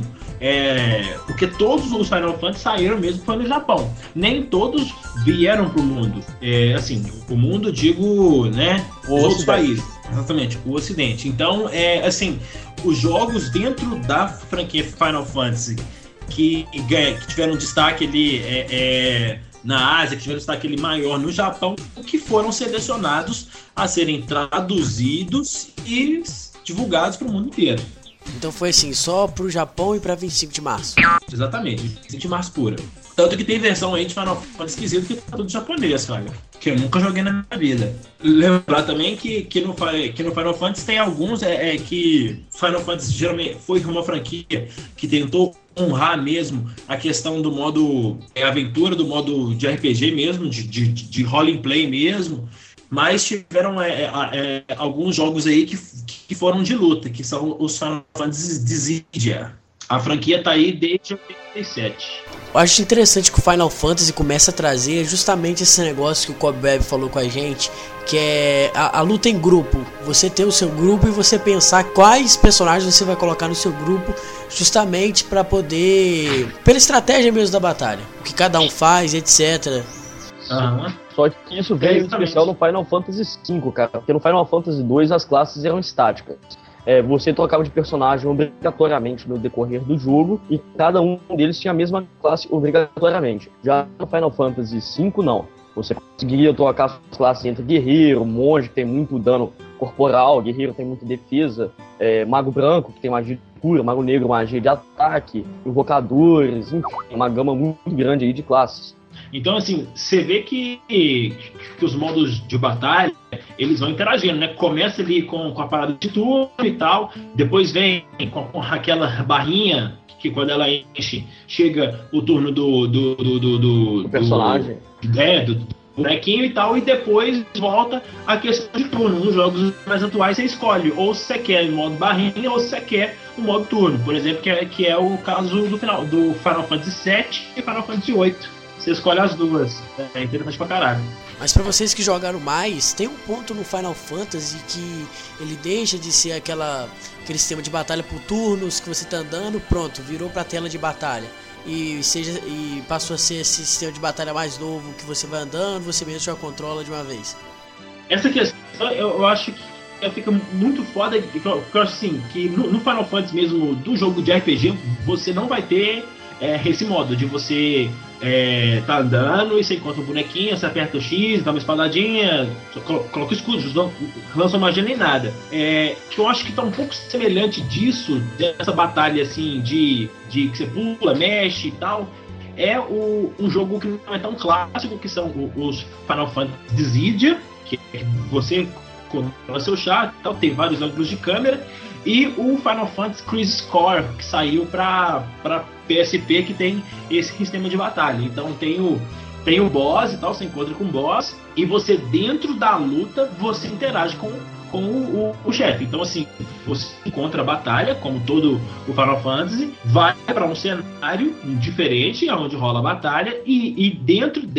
É, porque todos os Final Fantasy saíram mesmo foi no Japão. Nem todos vieram pro mundo. É, assim, o mundo, digo, né, os outros países. Exatamente, o Ocidente. Então, é assim, os jogos dentro da franquia Final Fantasy que, que tiveram destaque ali é, é, na Ásia, que tiveram destaque ali maior no Japão, que foram selecionados a serem traduzidos e divulgados para o mundo inteiro. Então foi assim, só pro Japão e pra vinte e cinco de março. Exatamente, vinte e cinco de março pura. Tanto que tem versão aí de Final Fantasy esquisito que tá tudo japonês, cara. Que eu nunca joguei na minha vida. Lembrar também que, que, no, que no Final Fantasy tem alguns é, é que Final Fantasy geralmente foi uma franquia que tentou honrar mesmo a questão do modo é, aventura, do modo de R P G mesmo, de, de, de role play mesmo. Mas tiveram é, é, é, alguns jogos aí que, que foram de luta, que são os Final Fantasy Dissidia. A franquia tá aí desde oitenta e sete. Eu acho interessante que o Final Fantasy começa a trazer justamente esse negócio que o Cobweb falou com a gente, que é a, a luta em grupo. Você ter o seu grupo e você pensar quais personagens você vai colocar no seu grupo, justamente para poder, pela estratégia mesmo da batalha, o que cada um faz, etcétera. Aham. Só que isso veio em especial no Final Fantasy cinco, cara. Porque no Final Fantasy dois as classes eram estáticas. É, você trocava de personagem obrigatoriamente no decorrer do jogo e cada um deles tinha a mesma classe obrigatoriamente. Já no Final Fantasy cinco, não. Você conseguiria trocar as classes entre guerreiro, monge, que tem muito dano corporal, guerreiro tem muita defesa, é, mago branco, que tem magia de cura, mago negro, magia de ataque, invocadores, enfim, uma gama muito grande aí de classes. Então, assim, você vê que, que os modos de batalha, eles vão interagindo, né? Começa ali com, com a parada de turno e tal, depois vem com, com aquela barrinha que quando ela enche, chega o turno do... do, do, do, do, do personagem. Do, é, do bonequinho e tal, e depois volta a questão de turno. Nos jogos mais atuais você escolhe ou se você quer o modo barrinha ou se você quer o modo turno, por exemplo, que é, que é o caso do, final, do Final Fantasy sete e Final Fantasy oito. Você escolhe as duas. É interessante pra caralho. Mas pra vocês que jogaram mais, tem um ponto no Final Fantasy que ele deixa de ser aquela, aquele sistema de batalha por turnos que você tá andando, pronto, virou pra tela de batalha. E, seja, e passou a ser esse sistema de batalha mais novo que você vai andando, você mesmo já controla de uma vez. Essa questão eu, eu acho que fica muito foda, porque eu, eu acho assim, que no, no Final Fantasy mesmo, do jogo de R P G, você não vai ter é, esse modo de você é, tá andando e você encontra um bonequinho, você aperta o X, dá uma espadadinha, coloca o escudo, não lança magia nem nada. É, que eu acho que tá um pouco semelhante disso, dessa batalha assim, de, de que você pula, mexe e tal. É o, um jogo que não é tão clássico, que são os Final Fantasy Dissidia, que você controla seu chá, tal, tem vários ângulos de câmera, e o Final Fantasy Crisis Core, que saiu para P S P, que tem esse sistema de batalha. Então tem o, tem o boss e tal, você encontra com o boss, e você dentro da luta, você interage com, com o, o, o chefe. Então assim, você encontra a batalha, como todo o Final Fantasy, vai para um cenário diferente, onde rola a batalha, e, e dentro de,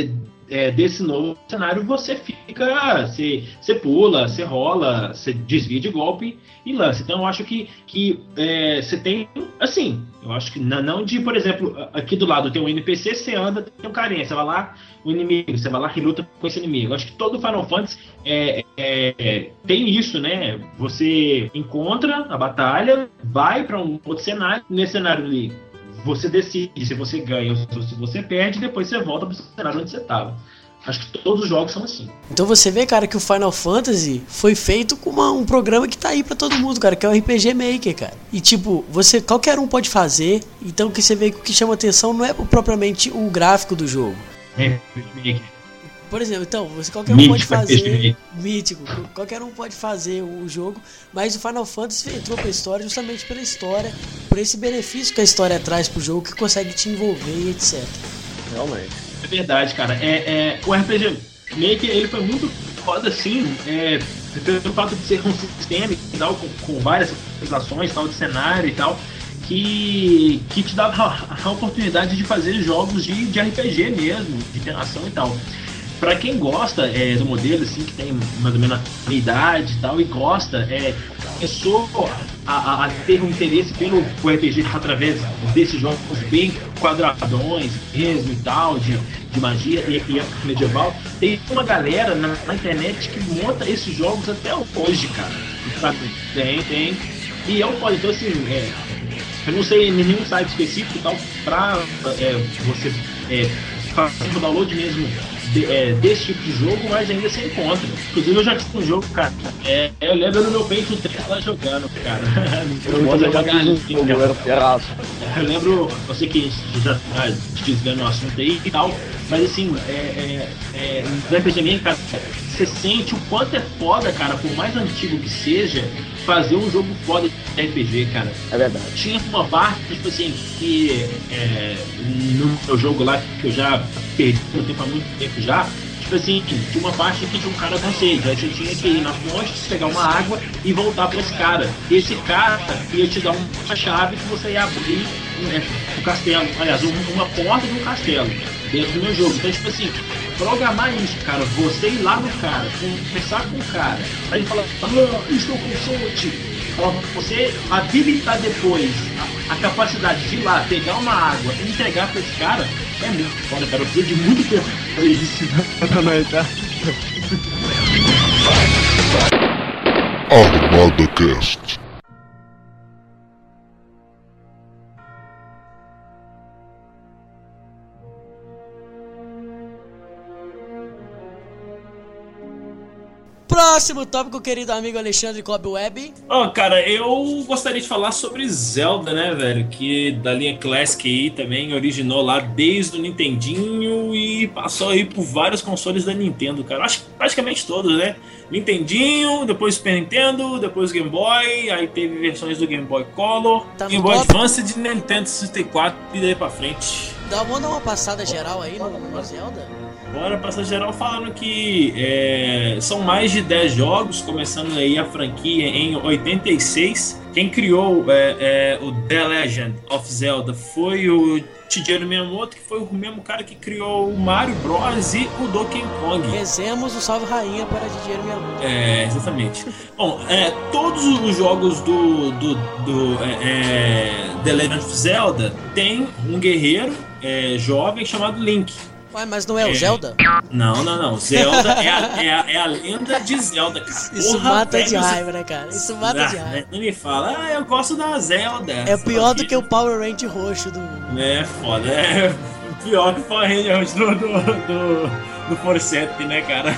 é, desse novo cenário você fica, você, você pula, você rola, você desvia de golpe e lança. Então eu acho que, que é, você tem, assim, eu acho que não, não de, por exemplo, aqui do lado tem um N P C, você anda, tem um carinha, você vai lá, o inimigo, você vai lá e luta com esse inimigo. Eu acho que todo Final Fantasy é, é, é, tem isso, né? Você encontra a batalha, vai para um outro cenário, nesse cenário ali você decide se você ganha ou se você perde, depois você volta para o cenário onde você estava. Acho que todos os jogos são assim. Então você vê, cara, que o Final Fantasy foi feito com uma, um programa que tá aí pra todo mundo, cara, que é o R P G Maker, cara. E tipo, você, qualquer um pode fazer, então o que você vê que o que chama atenção não é propriamente o gráfico do jogo. É, por exemplo, então, você qualquer um mítico, pode fazer. Mítico, qualquer um pode fazer o jogo, mas o Final Fantasy entrou pra história justamente pela história, por esse benefício que a história traz pro jogo, que consegue te envolver e etcétera. Realmente. É verdade, cara. É, é, o R P G Maker, ele foi muito foda, assim, é, pelo fato de ser um sistema e tal, com, com várias ações, tal, de cenário e tal, que, que te dava a, a oportunidade de fazer jogos de, de R P G mesmo, de interação e tal. Pra quem gosta é, do modelo, assim, que tem mais ou menos a minha idade e tal, e gosta, é, começou a, a, a ter um interesse pelo R P G através desses jogos bem quadradões mesmo e tal, de, de magia e, e medieval. Tem uma galera na, na internet que monta esses jogos até hoje, cara. Sabe? Tem, tem. E é um pode, então assim, é, eu não sei nenhum site específico e tal, pra é, você é, fazer o download mesmo De, é, desse tipo de jogo, mas ainda se encontra. Inclusive eu já fiz um jogo, cara. É, eu lembro no meu peito três lá jogando, cara. Eu, eu, já jogar ali, eu, eu, era eu lembro, eu sei que já tá desviando o assunto aí e tal, mas assim, é, é, é, no R P G mesmo, cara, você sente o quanto é foda, cara, por mais antigo que seja, fazer um jogo foda de R P G, cara. É verdade. Tinha uma parte, tipo assim, que é, no meu jogo lá, que eu já perdi o tempo há muito tempo já, tipo assim, tinha uma parte que tinha um cara com sede, aí você tinha que ir na fonte, pegar uma água e voltar pra esse cara. Esse cara ia te dar uma chave que você ia abrir um, um castelo, aliás, uma porta de um castelo dentro do meu jogo. Então, tipo assim, programar isso, cara, você ir lá no cara, conversar com o cara, aí ele fala, ah, estou com sorte. Você habilitar depois a, a capacidade de ir lá, pegar uma água e entregar pra esse cara, é muito foda, cara. Eu preciso de muito tempo pra isso. Também, tá? Armada Cast. Próximo tópico, querido amigo Alexandre Cobweb. Ó, oh, cara, eu gostaria de falar sobre Zelda, né, velho? Que da linha Classic aí também originou lá desde o Nintendinho e passou aí por vários consoles da Nintendo, cara. Acho que praticamente todos, né? Nintendinho, depois Super Nintendo, depois Game Boy, aí teve versões do Game Boy Color, tá Game Boy top. Advance de Nintendo sessenta e quatro e daí pra frente. Dá, vamos dar uma passada geral aí no, no Zelda? Bora passar geral falando que é, são mais de dez jogos, começando aí a franquia em oitenta e seis. Quem criou é, é, o The Legend of Zelda foi o Shigeru Miyamoto, que foi o mesmo cara que criou o Mario Bros e o Donkey Kong. Rezemos o salve rainha para Shigeru Miyamoto. É, exatamente. Bom, é, todos os jogos do, do, do é, é, The Legend of Zelda tem um guerreiro é, jovem chamado Link. Ué, mas não é o é. Zelda? Não, não, não. Zelda é, a, é, a, é a lenda de Zelda, cara. Isso Porra, mata velho, de raiva, né, cara? Isso mata ah, de raiva. Não me fala, ah, eu gosto da Zelda. É pior do que o Power Ranger roxo do... É, foda. É pior que o Power Ranger roxo do, do, do, do Forset, né, cara?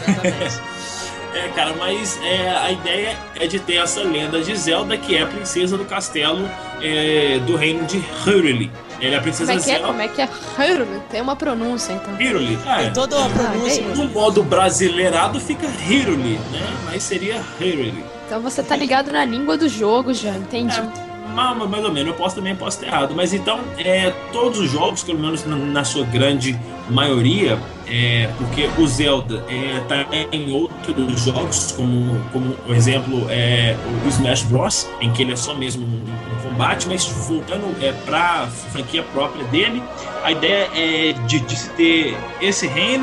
É, cara, mas é, a ideia é de ter essa lenda de Zelda, que é a princesa do castelo é, do reino de Hyrule. Ele é a princesa Como é que é? Zelda. Como é que é? Hyrule? Tem uma pronúncia, então. Hyrule, é. Tem toda uma pronúncia. No modo brasileirado fica Hyrule, né? Mas seria Hyrule. Então você tá ligado na língua do jogo já, entendi. É. Mais ou menos, eu posso também posso ter errado, mas então é, todos os jogos, pelo menos na, na sua grande maioria, é, porque o Zelda é, tá em outros jogos, como, como por exemplo é, o Smash Bros, em que ele é só mesmo um, um combate, mas voltando é, para a franquia própria dele, a ideia é de, de se ter esse reino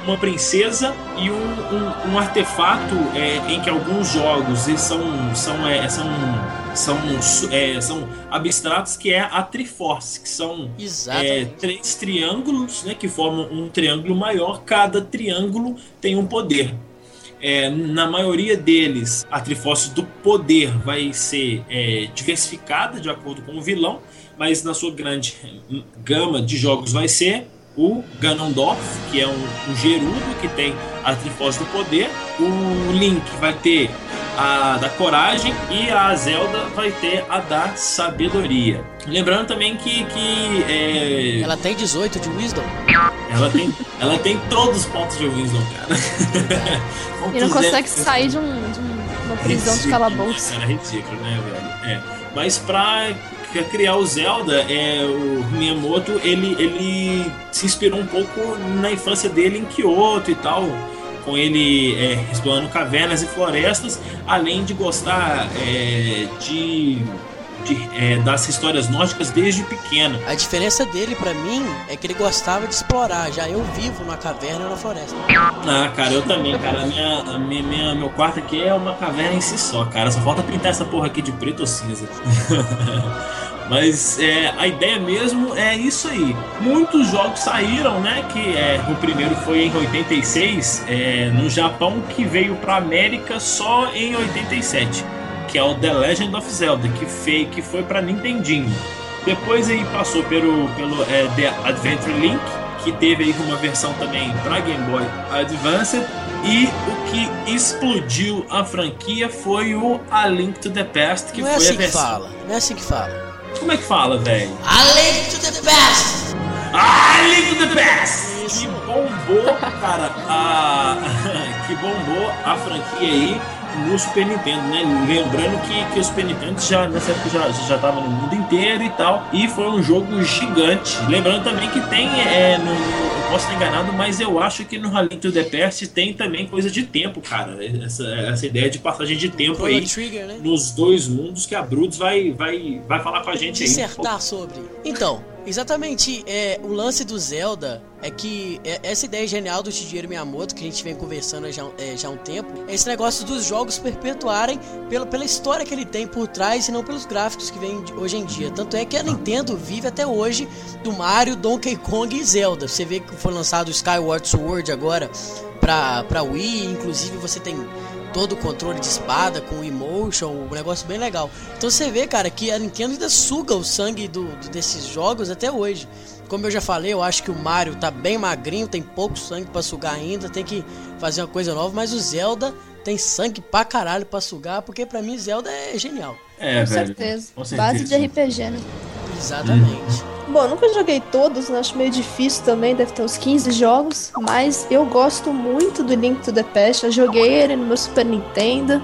uma princesa e um, um, um artefato é, em que alguns jogos eles são, são, é, são, são, é, são abstratos, que é a Triforce, que são é, três triângulos, né, que formam um triângulo maior. Cada triângulo tem um poder. É, na maioria deles, a Triforce do poder vai ser é, diversificada de acordo com o vilão, mas na sua grande gama de jogos vai ser o Ganondorf, que é um, um gerudo que tem a Triforce do poder. O Link vai ter a da coragem e a Zelda vai ter a da sabedoria. Lembrando também que, que é... ela tem dezoito de Wisdom. Ela tem, ela tem todos os pontos de Wisdom, cara. E não consegue sair de, um, de uma prisão de calabouço. Cara, ridículo, né, velho? É. Mas pra criar o Zelda, é, o Miyamoto, ele, ele se inspirou um pouco na infância dele em Kyoto e tal, com ele é, explorando cavernas e florestas, além de gostar é, de, de é, das histórias nórdicas desde pequeno. A diferença dele pra mim é que ele gostava de explorar, já eu vivo numa caverna e na floresta. Ah, cara, eu também, cara. Minha, a minha, minha, meu quarto aqui é uma caverna em si só, cara. Só falta pintar essa porra aqui de preto ou cinza. Mas é, a ideia mesmo é isso aí. Muitos jogos saíram, né? Que é, o primeiro foi em oitenta e seis, é, no Japão, que veio pra América só em oitenta e sete, que é o The Legend of Zelda, que, fei, que foi pra Nintendinho. Depois aí passou pelo, pelo é, The Adventure Link, que teve aí uma versão também pra Game Boy Advance. E o que explodiu a franquia foi o A Link to the Past, que não foi é assim a versão... que fala, não é assim que fala. Como é que fala, velho? A Link to the Past! A Link to the Past! Isso. Que bombou, cara, a... que bombou a franquia aí no Super Nintendo, né? Lembrando que, que o Super Nintendo já, nessa época já, já tava no mundo inteiro e tal, e foi um jogo gigante. Lembrando também que tem, é, no, eu posso estar enganado, mas eu acho que no A Link to the Past tem também coisa de tempo, cara. Essa, essa ideia de passagem de tempo aí Trigger, né? Nos dois mundos, que a Brutus vai, vai, vai falar com a gente dissertar aí. Dissertar sobre. Então, exatamente, é, o lance do Zelda é que é, essa ideia genial do Shigeru Miyamoto, que a gente vem conversando já, é, já há um tempo, é esse negócio dos jogos perpetuarem pela, pela história que ele tem por trás e não pelos gráficos que vem hoje em dia. Tanto é que a Nintendo vive até hoje do Mario, Donkey Kong e Zelda. Você vê que foi lançado o Skyward Sword agora pra, pra Wii, inclusive você tem todo o controle de espada com o Emotion, um negócio bem legal. Então você vê, cara, que a Nintendo ainda suga o sangue do, do, desses jogos até hoje. Como eu já falei, eu acho que o Mario tá bem magrinho, tem pouco sangue pra sugar ainda, tem que fazer uma coisa nova, mas o Zelda tem sangue pra caralho pra sugar, porque pra mim Zelda é genial. É, com, velho, certeza. com certeza. Base de R P G, né? Exatamente. Hum. Bom, eu nunca joguei todos, né? Acho meio difícil também, deve ter uns quinze jogos, mas eu gosto muito do Link to the Past, eu joguei ele no meu Super Nintendo,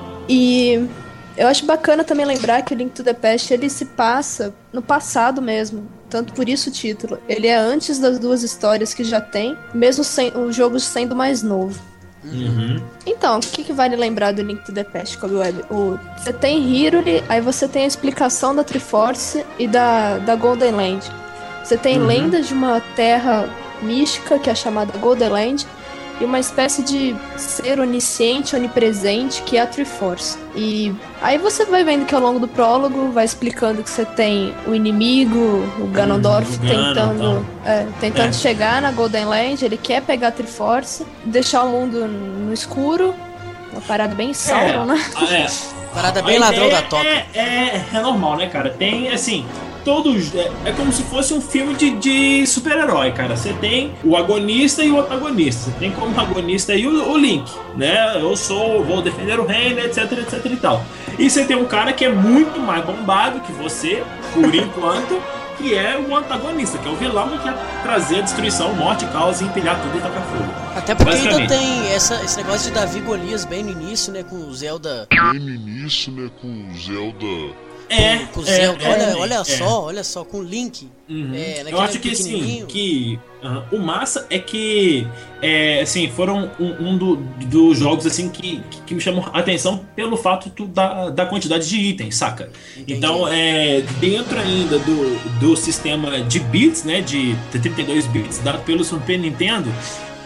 e eu acho bacana também lembrar que o Link to the Past, ele se passa no passado mesmo, tanto por isso o título. Ele é antes das duas histórias que já tem, mesmo sem, o jogo sendo mais novo. Uhum. Então, o que, que vale lembrar do Link to the Past, Cobweb? O, você tem Hyrule, aí você tem a explicação da Triforce e da, da Golden Land. Você tem uhum. lendas de uma terra mística, que é chamada Golden Land, e uma espécie de ser onisciente, onipresente, que é a Triforce. E aí você vai vendo que ao longo do prólogo vai explicando que você tem o inimigo, o Ganondorf, hum, o Gano, tentando, é, tentando é. chegar na Golden Land. Ele quer pegar a Triforce, deixar o mundo no escuro. Uma parada bem Sauron, é, né? É. Parada bem ladrão é, da toca. É, é, é normal, né, cara? Tem, assim... Todos, é, é como se fosse um filme de, de super-herói, cara. Você tem o agonista e o antagonista. Você tem como agonista aí o, o Link, né? Eu sou, vou defender o reino, etc, etc e tal. E você tem um cara que é muito mais bombado que você, por enquanto, que é o antagonista, que é o vilão que quer trazer a destruição, morte, caos e empilhar tudo e tacar fogo. Até porque ainda tem essa, esse negócio de Davi Golias bem no início, né? Com o Zelda. Bem no início, né? Com o Zelda. É, com o Zelda, é, olha, é, olha é. só, olha só, com o Link. Uhum. É, eu acho que assim, que uh, o massa é que é, assim, foram um, um do, dos jogos assim que, que me chamou a atenção pelo fato do, da, da quantidade de itens, saca? Entendi. Então, é, dentro ainda do, do sistema de bits, né, de trinta e dois bits dado pelo Super Nintendo,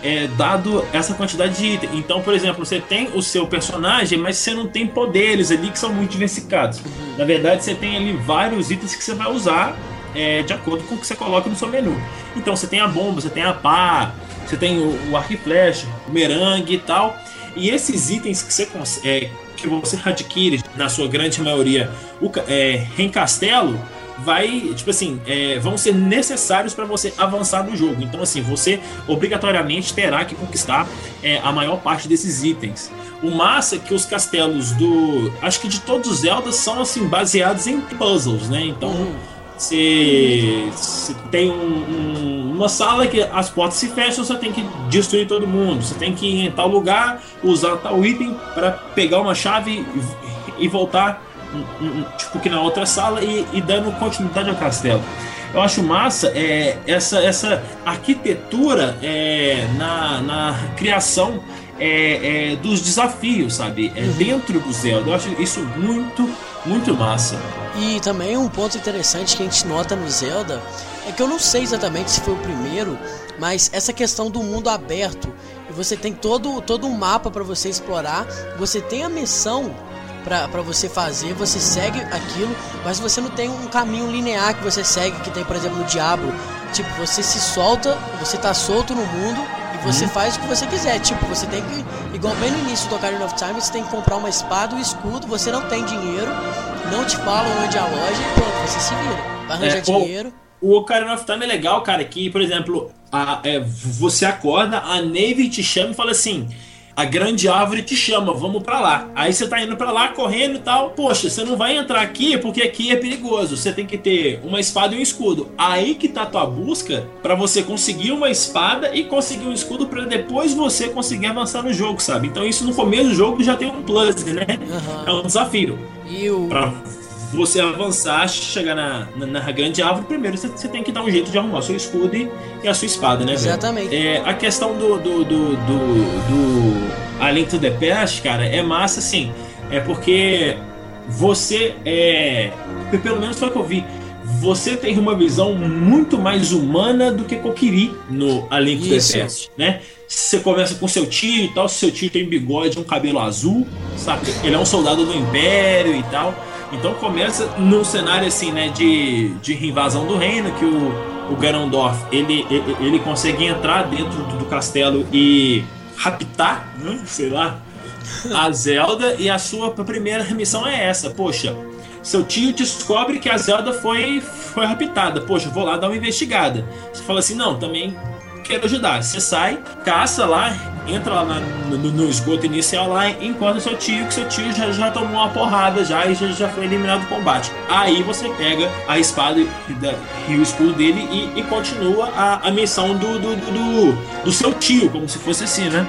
é dado essa quantidade de item. Então, por exemplo, você tem o seu personagem, mas você não tem poderes ali que são muito diversificados. Na verdade, você tem ali vários itens que você vai usar é, de acordo com o que você coloca no seu menu. Então, você tem a bomba, você tem a pá, você tem o, o arco e flecha, o merengue e tal. E esses itens que você, é, que você adquire, na sua grande maioria, o é, em castelo, vai, tipo assim, é, vão ser necessários para você avançar no jogo. Então, assim, você obrigatoriamente terá que conquistar é, a maior parte desses itens. O massa é que os castelos do... Acho que de todos os Zeldas são, assim, baseados em puzzles, né? Então, uhum. você, você tem um, um, uma sala que as portas se fecham, você tem que destruir todo mundo. Você tem que ir em tal lugar, usar tal item para pegar uma chave e, e voltar... tipo que na outra sala e, e dando continuidade ao castelo. Eu acho massa é, essa, essa arquitetura é, na, na criação é, é, dos desafios, sabe? É, uhum. Dentro do Zelda. Eu acho isso muito, muito massa. E também um ponto interessante que a gente nota no Zelda é que eu não sei exatamente se foi o primeiro, mas essa questão do mundo aberto, e você tem todo, todo um mapa para você explorar, você tem a missão Pra, pra você fazer, você segue aquilo, mas você não tem um caminho linear que você segue, que tem, por exemplo, no Diablo. Tipo, você se solta, você tá solto no mundo e você uhum. faz o que você quiser. Tipo, você tem que, igual bem no início do Ocarina of Time, você tem que comprar uma espada, um escudo, você não tem dinheiro, não te falam onde é a loja e pronto, você se vira, vai arranjar é, dinheiro. O, o Ocarina of Time é legal, cara, que, por exemplo, a, é, você acorda, a Navy te chama e fala assim... A grande árvore te chama, vamos pra lá. Aí você tá indo pra lá, correndo e tal. Poxa, você não vai entrar aqui porque aqui é perigoso. Você tem que ter uma espada e um escudo. Aí que tá a tua busca pra você conseguir uma espada e conseguir um escudo pra depois você conseguir avançar no jogo, sabe? Então isso no começo do jogo já tem um plus, né? Uhum. É um desafio. E o... Pra você avançar, chegar na, na, na grande árvore, primeiro você, você tem que dar um jeito de arrumar o seu escudo e, e a sua espada, né? Exatamente. É, a questão do do, do, do, do A Link to the Past, cara, é massa assim. É porque você é... Pelo menos foi o que eu vi. Você tem uma visão muito mais humana do que Kokiri no A Link to the Past, né? Você começa com seu tio e tal. Seu tio tem bigode, um cabelo azul, sabe? Ele é um soldado do Império e tal. Então começa num cenário assim, né, de, de invasão do reino, que o, o Ganondorf, ele, ele, ele consegue entrar dentro do, do castelo e raptar, né, sei lá, a Zelda, e a sua primeira missão é essa. Poxa, seu tio descobre que a Zelda foi, foi raptada. Poxa, vou lá dar uma investigada. Você fala assim, não, também quero ajudar. Você sai, caça lá, entra lá no, no, no esgoto inicial lá, encontra seu tio, que seu tio já, já tomou uma porrada já e já, já foi eliminado do combate. Aí você pega a espada e, e o escudo dele e, e continua a, a missão do, do, do, do seu tio, como se fosse assim, né?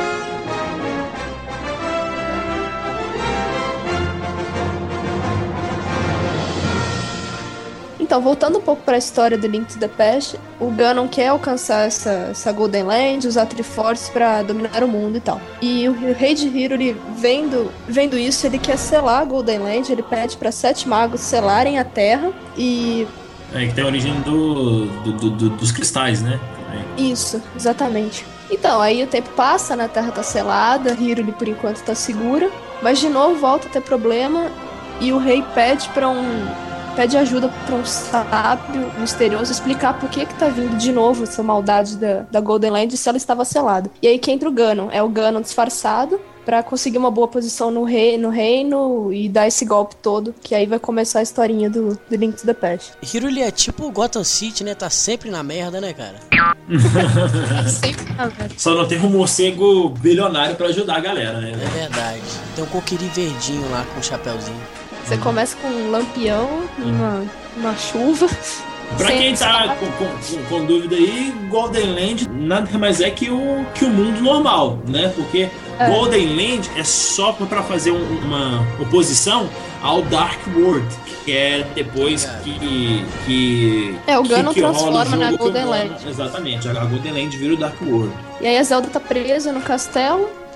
Então, voltando um pouco para a história do Link to the Past, o Ganon quer alcançar essa, essa Golden Land, usar a Triforce para dominar o mundo e tal. E o rei de Hyrule, vendo, vendo isso, ele quer selar a Golden Land, ele pede para sete magos selarem a terra e... É, que tem a origem do, do, do, do, dos cristais, né? É. Isso, exatamente. Então, aí o tempo passa, né? A terra tá selada, Hyrule por enquanto tá segura, mas de novo volta a ter problema e o rei pede para um... pede ajuda para um sábio misterioso explicar por que que tá vindo de novo essa maldade da, da Golden Land se ela estava selada. E aí que entra o Ganon. É o Ganon disfarçado para conseguir uma boa posição no, rei, no reino e dar esse golpe todo, que aí vai começar a historinha do, do Link to the Past. Hyrule é tipo Gotham City, né? Tá sempre na merda, né, cara? Sempre na merda. Só não tem um morcego bilionário para ajudar a galera, né? É verdade. Tem um coquiri verdinho lá com um chapéuzinho. Você começa com um lampião, uma, uma chuva. Pra quem tá com, com, com dúvida aí, Golden Land nada mais é que o, que o mundo normal, né? Porque é. Golden Land é só pra fazer um, uma oposição ao Dark World, que é depois é. que, que... É, o Ganon que, que transforma na Golden Land. Exatamente, a Golden Land vira o Dark World. E aí a Zelda tá presa no castelo,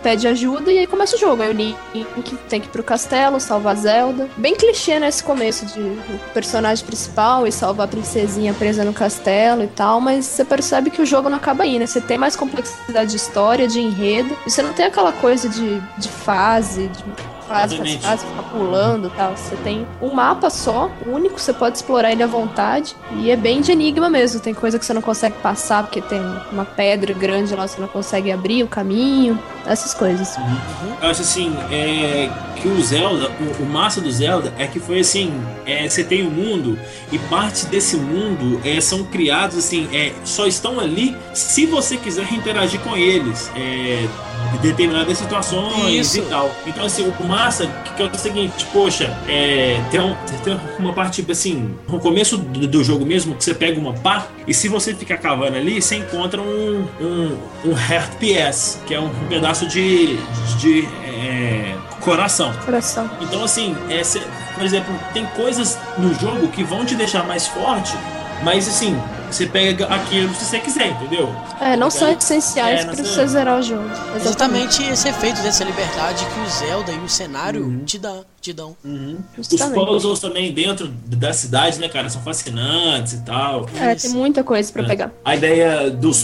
pede ajuda e aí começa o jogo. Aí o Link tem que ir pro castelo, salvar Zelda. Bem clichê nesse começo de o personagem principal e salvar a princesinha presa no castelo e tal, mas você percebe que o jogo não acaba aí, né? Você tem mais complexidade de história, de enredo, e você não tem aquela coisa de, de fase, de fase, fase, fase, ficar pulando e tal. Você tem um mapa só, único, você pode explorar ele à vontade, e é bem de enigma mesmo. Tem coisa que você não consegue passar, porque tem uma pedra grande lá, você não consegue abrir o caminho, essas coisas. Uhum. Eu acho assim, é, que o Zelda, o, o massa do Zelda é que foi assim, é, você tem o um mundo, e parte desse mundo é, são criados assim, é, só estão ali se você quiser interagir com eles. É, de determinadas situações Isso. e tal. Então, assim, o massa que é o seguinte, poxa, é, tem, um, tem uma parte, tipo assim, no começo do, do jogo mesmo, que você pega uma pá, e se você ficar cavando ali, você encontra um, um, um Heart P S, que é um, um pedaço de, de, de é, coração. Coração. Então, assim, é, cê, por exemplo, tem coisas no jogo que vão te deixar mais forte, mas, assim, você pega aquilo se você quiser, entendeu? É, não são essenciais é, pra você zerar o jogo. Exatamente. Exatamente esse efeito dessa liberdade que o Zelda e o cenário uhum. te, dá, te dão. Uhum. Os puzzles também dentro da cidade, né, cara, são fascinantes e tal. É, Isso. tem muita coisa pra é. pegar. A ideia dos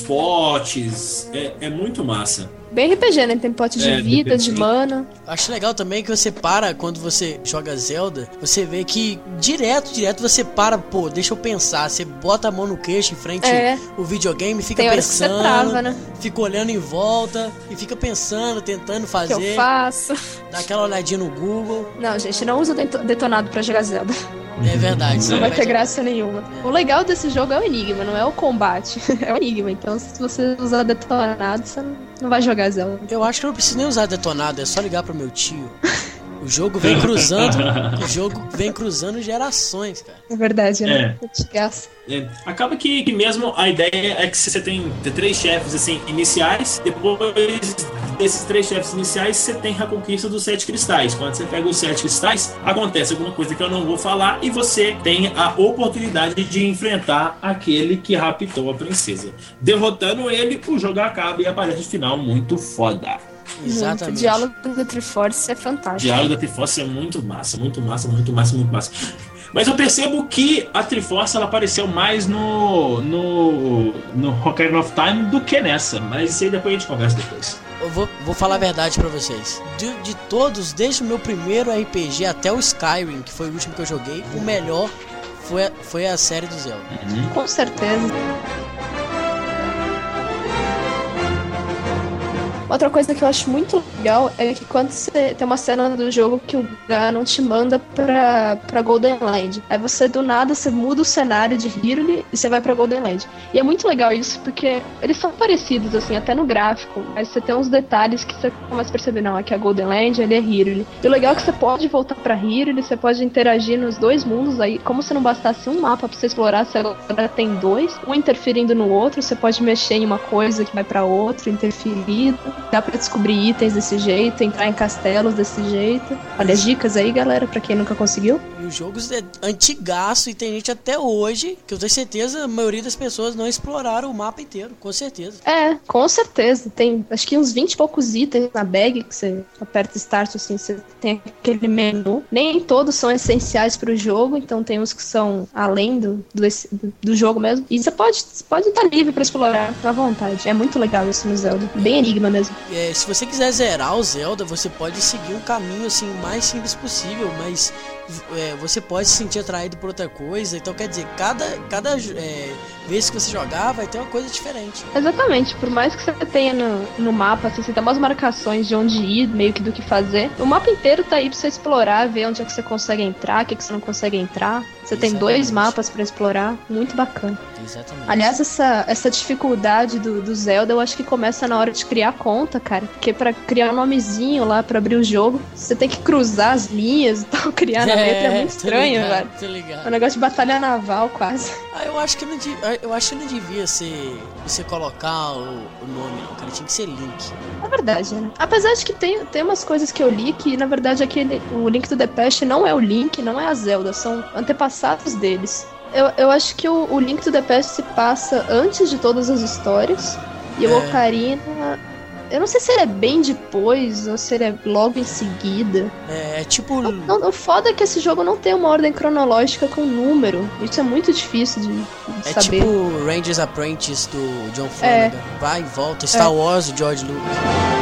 potes é, é muito massa. Bem R P G, né? Tem pote de é, vida, de mana. Acho legal também que você para quando você joga Zelda, você vê que direto, direto você para, pô, deixa eu pensar. Você bota a mão no queixo em frente é. o videogame, fica Tem pensando, que você trava, né? Fica olhando em volta e fica pensando, tentando fazer. O que eu faço? Dá aquela olhadinha no Google. Não, gente, não usa detonado pra jogar Zelda. É verdade. Não vai ter graça nenhuma. É. O legal desse jogo é o enigma, não é o combate. É o enigma. Então, se você usar detonado, você não vai jogar Zelda. Eu acho que eu não preciso nem usar detonado, é só ligar pro meu tio. O jogo vem cruzando, o jogo vem cruzando gerações, cara. É verdade, né? É. É. Acaba que, que mesmo a ideia é que você tem três chefes assim iniciais, depois desses três chefes iniciais você tem a conquista dos sete cristais. Quando você pega os sete cristais, acontece alguma coisa que eu não vou falar e você tem a oportunidade de enfrentar aquele que raptou a princesa. Derrotando ele, o jogo acaba e aparece o final muito foda. Exatamente. O diálogo da Triforce é fantástico. O diálogo da Triforce é muito massa, muito massa, muito massa, muito massa. Mas eu percebo que a Triforce ela apareceu mais no no, no Ocarina of Time do que nessa. Mas isso aí depois a gente conversa depois. Eu vou, vou falar a verdade pra vocês. De, de todos, desde o meu primeiro R P G até o Skyrim, que foi o último que eu joguei, o melhor foi a, foi a série do Zelda. Uhum. Com certeza. Outra coisa que eu acho muito legal é que quando você tem uma cena do jogo que o Ganon te manda pra, pra Golden Land. Aí você, do nada, você muda o cenário de Hyrule e você vai pra Golden Land. E é muito legal isso, porque eles são parecidos, assim, até no gráfico. Mas você tem uns detalhes que você começa a perceber, não, aqui é a Golden Land, ali é Hyrule. E o legal é que você pode voltar pra Hyrule, você pode interagir nos dois mundos. Aí, como se não bastasse um mapa pra você explorar, você agora tem dois, um interferindo no outro. Você pode mexer em uma coisa que vai pra outra, interferido. Dá pra descobrir itens desse jeito, entrar em castelos desse jeito. Olha as dicas aí, galera, pra quem nunca conseguiu. E o jogo é antigaço e tem gente até hoje, que eu tenho certeza, a maioria das pessoas não exploraram o mapa inteiro, com certeza. É, com certeza. Tem, acho que uns vinte e poucos itens na bag, que você aperta Start, assim, você tem aquele menu. Nem todos são essenciais pro jogo, então tem uns que são além do, do, do jogo mesmo. E você pode, você pode estar livre pra explorar à vontade. É muito legal isso no Zelda. Bem enigma mesmo. É, se você quiser zerar o Zelda, você pode seguir um caminho assim o mais simples possível, mas é, você pode se sentir atraído por outra coisa. Então, quer dizer, cada, cada é, vez que você jogar vai ter uma coisa diferente. Exatamente, por mais que você tenha no, no mapa, assim, você tem umas marcações de onde ir, meio que do que fazer. O mapa inteiro tá aí pra você explorar, ver onde é que você consegue entrar, o que, é que você não consegue entrar. Você Exatamente. Tem dois mapas pra explorar, muito bacana. Exatamente. Aliás, essa, essa dificuldade do, do Zelda, eu acho que começa na hora de criar conta, cara. Porque pra criar um nomezinho lá, pra abrir o jogo, você tem que cruzar as linhas e tal, criar na letra, é muito estranho, ligado, velho. Tô ligado. É um negócio de batalha naval, quase. Ah, eu acho que não, eu acho que não devia ser você colocar o, o nome, não, cara. Tinha que ser Link. É verdade, né? Apesar de que tem, tem umas coisas que eu li que, na verdade, aquele, o Link to the Past não é o Link, não é a Zelda, são antepassados deles. Eu, eu acho que o, o Link to the Past se passa antes de todas as histórias. E é. o Ocarina... Eu não sei se ele é bem depois ou se ele é logo em seguida. É, é tipo... O, não, o foda é que esse jogo não tem uma ordem cronológica com número. Isso é muito difícil de, de é saber. É tipo Rangers Apprentice do John Flanagan. É. Vai e volta. Star é. Wars do George Lucas.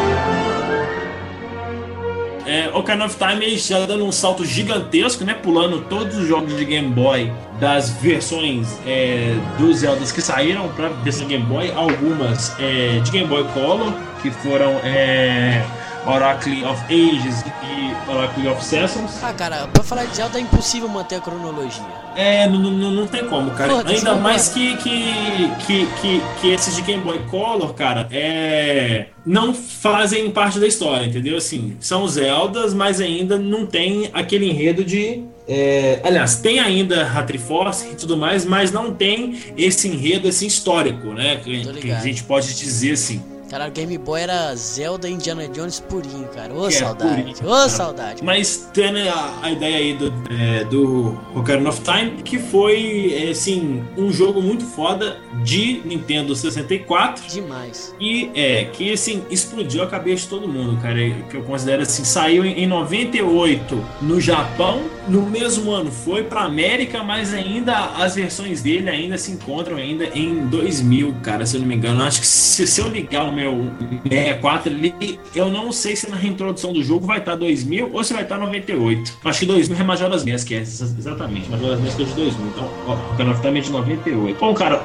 É, Ocarina of Time já dando um salto gigantesco, né? Pulando todos os jogos de Game Boy das versões é, dos Zeldas que saíram para versão Game Boy, algumas é, de Game Boy Color, que foram é, Oracle of Ages e Oracle of Seasons. Ah, cara, pra falar de Zelda é impossível manter a cronologia. É, não, não, não tem como, cara. Pô, ainda mais que, que, que, que, que esses de Game Boy Color, cara, é, não fazem parte da história, entendeu? Assim, são Zeldas, mas ainda não tem aquele enredo de... É, aliás, tem ainda a Triforce e tudo mais, mas não tem esse enredo assim, histórico, né? Que, que a gente pode dizer assim. Cara, o Game Boy era Zelda e Indiana Jones purinho, cara. Ô, saudade. Ô, saudade. Mas tendo a, a ideia aí do, é, do Ocarina of Time, que foi, assim, um jogo muito foda de Nintendo sessenta e quatro. Demais. E, é, que, assim, explodiu a cabeça de todo mundo, cara. Que eu considero, assim, saiu em, em noventa e oito no Japão. No mesmo ano foi pra América, mas ainda as versões dele ainda se encontram ainda em dois mil, cara, se eu não me engano. Acho que se, se eu ligar o meu sessenta e quatro ali, eu não sei se na reintrodução do jogo vai estar dois mil ou se vai estar noventa e oito. Acho que dois mil é Majora's Mask, que é exatamente, Majora's Mask é de dois mil. Então, ó, o canal tá de noventa e oito. Bom, cara,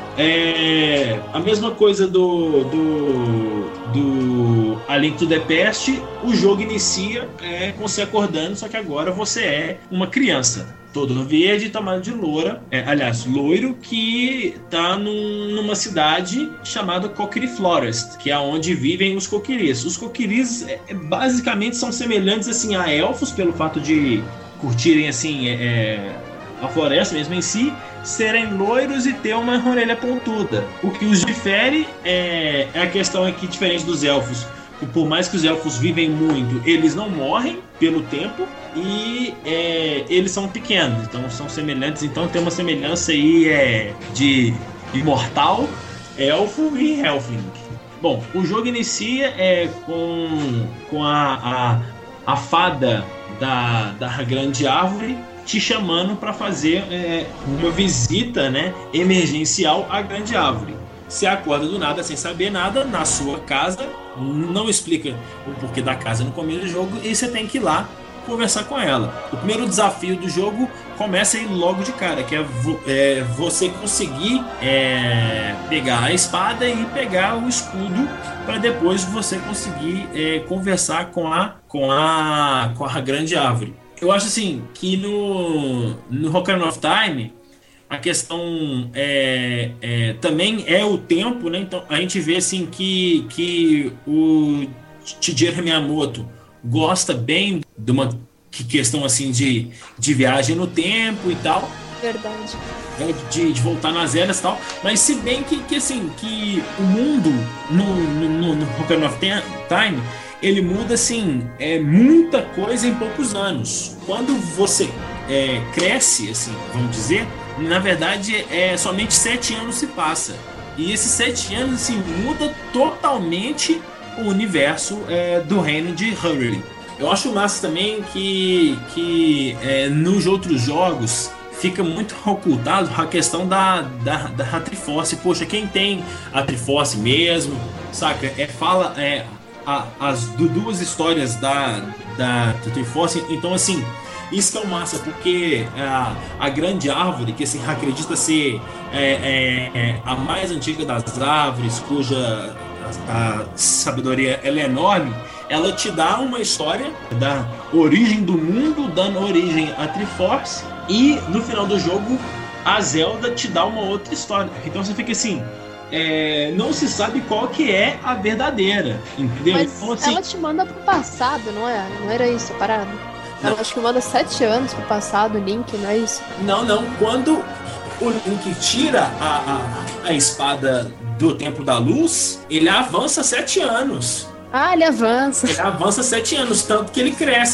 é a mesma coisa do do do A Link to the Past. O jogo inicia é, com você acordando, só que agora você é uma criança, todo verde, tamanho de loura, é, aliás, loiro, que tá num, numa cidade chamada Kokiri Forest, que é onde vivem os Kokiris. Os Kokiris é, basicamente são semelhantes assim a elfos, pelo fato de curtirem assim é, a floresta mesmo em si, serem loiros e ter uma orelha pontuda. O que os difere é, é a questão aqui diferente dos elfos. Por mais que os elfos vivem muito, eles não morrem pelo tempo e é, eles são pequenos, então são semelhantes. Então tem uma semelhança aí é, de imortal, elfo e Helfling. Bom, o jogo inicia é, com, com a, a, a fada da, da grande árvore te chamando para fazer é, uma visita, né, emergencial à grande árvore. Você acorda do nada, sem saber nada, na sua casa, não explica o porquê da casa no começo do jogo, e você tem que ir lá conversar com ela. O primeiro desafio do jogo começa aí logo de cara, que é, vo- é você conseguir é, pegar a espada e pegar o escudo para depois você conseguir é, conversar com a, com, a, com a grande árvore. Eu acho assim que no, no Ocarina of Time a questão é, é, também é o tempo, né? Então a gente vê assim que, que o Shigeru Miyamoto gosta bem de uma questão assim de, de viagem no tempo e tal. Verdade. É, de, de voltar nas eras e tal. Mas se bem que, que assim, que o mundo no, no, no Ocarina of Time, ele muda assim, é muita coisa em poucos anos. Quando você é, cresce, assim, vamos dizer, na verdade é somente sete anos se passa. E esses sete anos assim, muda totalmente o universo é, do reino de Hyrule. Eu acho massa também que, que é, nos outros jogos fica muito ocultado a questão da, da, da Triforce. Poxa, quem tem a Triforce mesmo, saca? É, fala é, a, as duas histórias da, da, da Triforce. Então, assim, isso que é o massa, porque a, a grande árvore, que assim, acredita ser é, é, é, a mais antiga das árvores, cuja a, a sabedoria ela é enorme, ela te dá uma história da origem do mundo, dando origem à Triforce, e no final do jogo a Zelda te dá uma outra história. Então você fica assim, é, não se sabe qual que é a verdadeira, entendeu? Mas então, assim, ela te manda pro passado, não é? Não era isso a parada? Ela acho que manda sete anos pro passado, o Link, não é isso? Não, não. Quando o Link tira a, a, a espada do Templo da Luz, ele avança sete anos. Ah, ele avança. Ele avança sete anos, tanto que ele cresce.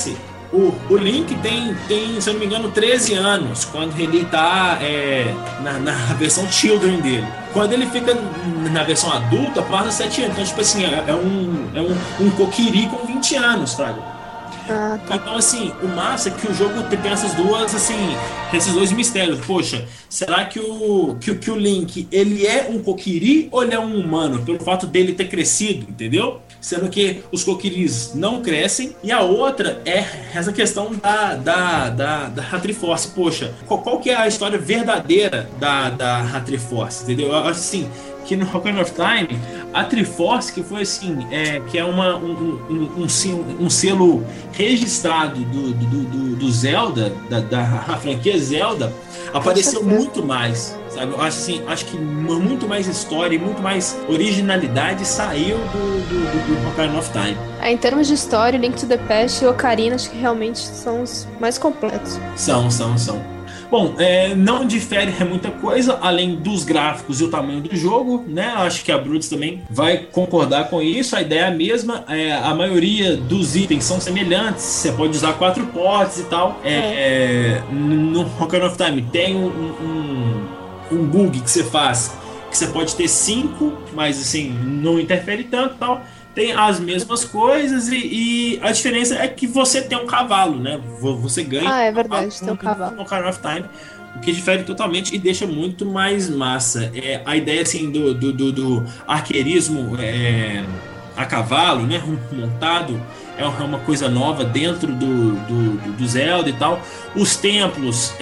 o, o Link tem, tem, se eu não me engano, treze anos, quando ele tá é, na, na versão Children dele. Quando ele fica na versão adulta, passa sete anos. Então, tipo assim, é, é um, é um, um Kokiri com vinte anos, sabe? Ah, tá. Então, assim, o massa é que o jogo tem essas duas, assim, esses dois mistérios. Poxa, será que o, que, que o Link, ele é um Kokiri ou ele é um humano? Pelo fato dele ter crescido, entendeu? Sendo que os Kokiris não crescem. E a outra é essa questão da, da, da, da Triforce. Poxa, qual, qual que é a história verdadeira da, da Triforce, entendeu? Eu acho assim, que no Ocarina of Time, a Triforce, que foi assim, é, que é uma, um, um, um, um selo registrado do, do, do, do Zelda, da, da franquia Zelda, apareceu muito mais, sabe? Eu acho assim, acho que muito mais história e muito mais originalidade saiu do, do, do, do Ocarina of Time. É, em termos de história, Link to the Past e Ocarina acho que realmente são os mais completos. São, são, são. Bom, é, não difere muita coisa, além dos gráficos e o tamanho do jogo, né? Acho que a Brutus também vai concordar com isso. A ideia é a mesma, é, a maioria dos itens são semelhantes, você pode usar quatro potes e tal. É, é, no Ocarina of Time tem um, um, um bug que você faz, que você pode ter cinco, mas assim, não interfere tanto e tal. Tem as mesmas coisas e, e a diferença é que você tem um cavalo, né? Você ganha. Ah, é verdade, tem um cavalo. No Ocarina of Time, o que difere totalmente e deixa muito mais massa. É, a ideia assim do, do, do, do arqueirismo é, a cavalo, né? Montado, é uma coisa nova dentro do, do, do Zelda e tal. Os templos,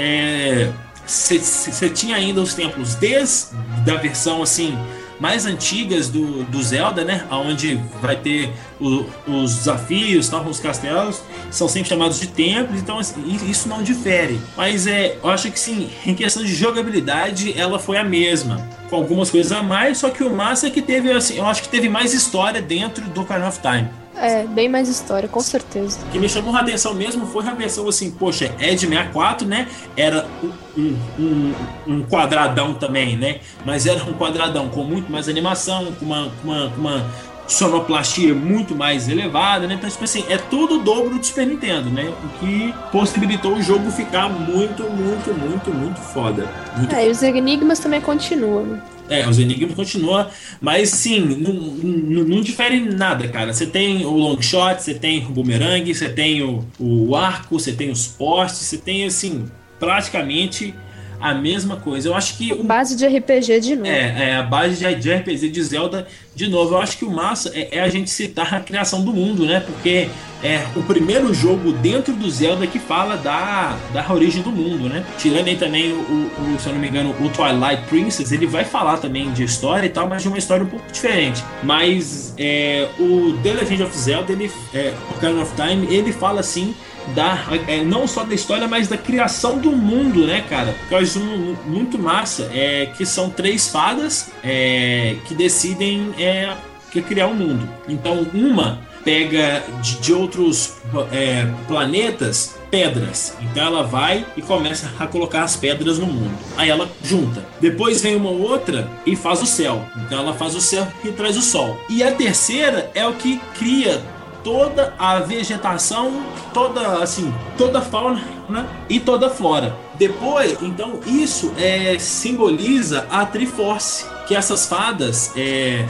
você é, tinha ainda os templos desde a versão assim mais antigas do, do Zelda, né? Onde vai ter o, os desafios, tal, os castelos, são sempre chamados de templos, então assim, isso não difere. Mas é, eu acho que sim, em questão de jogabilidade, ela foi a mesma, com algumas coisas a mais, só que o massa é que teve, assim, eu acho que teve mais história dentro do Ocarina of Time. É, bem mais história, com certeza. O que me chamou a atenção mesmo foi a versão assim, poxa, é de sessenta e quatro, né? Era um, um, um quadradão também, né? Mas era um quadradão com muito mais animação, com uma, uma, uma sonoplastia muito mais elevada, né? Então, tipo assim, é tudo o dobro do Super Nintendo, né? O que possibilitou o jogo ficar muito, muito, muito, muito foda. Muito é, foda. E os enigmas também continuam, né? É, os enigmas continuam, mas sim, não, não, não difere nada, cara. Você tem o long shot, você tem o boomerang, você tem o, o arco, você tem os postes, você tem, assim, praticamente a mesma coisa. Eu acho que... O, base de R P G de novo. É, é a base de, de R P G de Zelda de novo. Eu acho que o massa é, é a gente citar a criação do mundo, né? Porque é o primeiro jogo dentro do Zelda que fala da, da origem do mundo, né? Tirando aí também, o, o, se eu não me engano, o Twilight Princess, ele vai falar também de história e tal, mas de uma história um pouco diferente. Mas é, o The Legend of Zelda, ele, é, Ocarina of Time, ele fala assim da, é, não só da história, mas da criação do mundo, né, cara? Que eu acho muito massa, é, que são três fadas é, que decidem é, que criar um mundo. Então, uma pega de, de outros é, planetas pedras. Então ela vai e começa a colocar as pedras no mundo. Aí ela junta. Depois vem uma outra e faz o céu. Então ela faz o céu e traz o sol. E a terceira é o que cria toda a vegetação, toda assim, toda a fauna, né? E toda a flora. Depois, então, isso é, simboliza a Triforce, que essas fadas, é,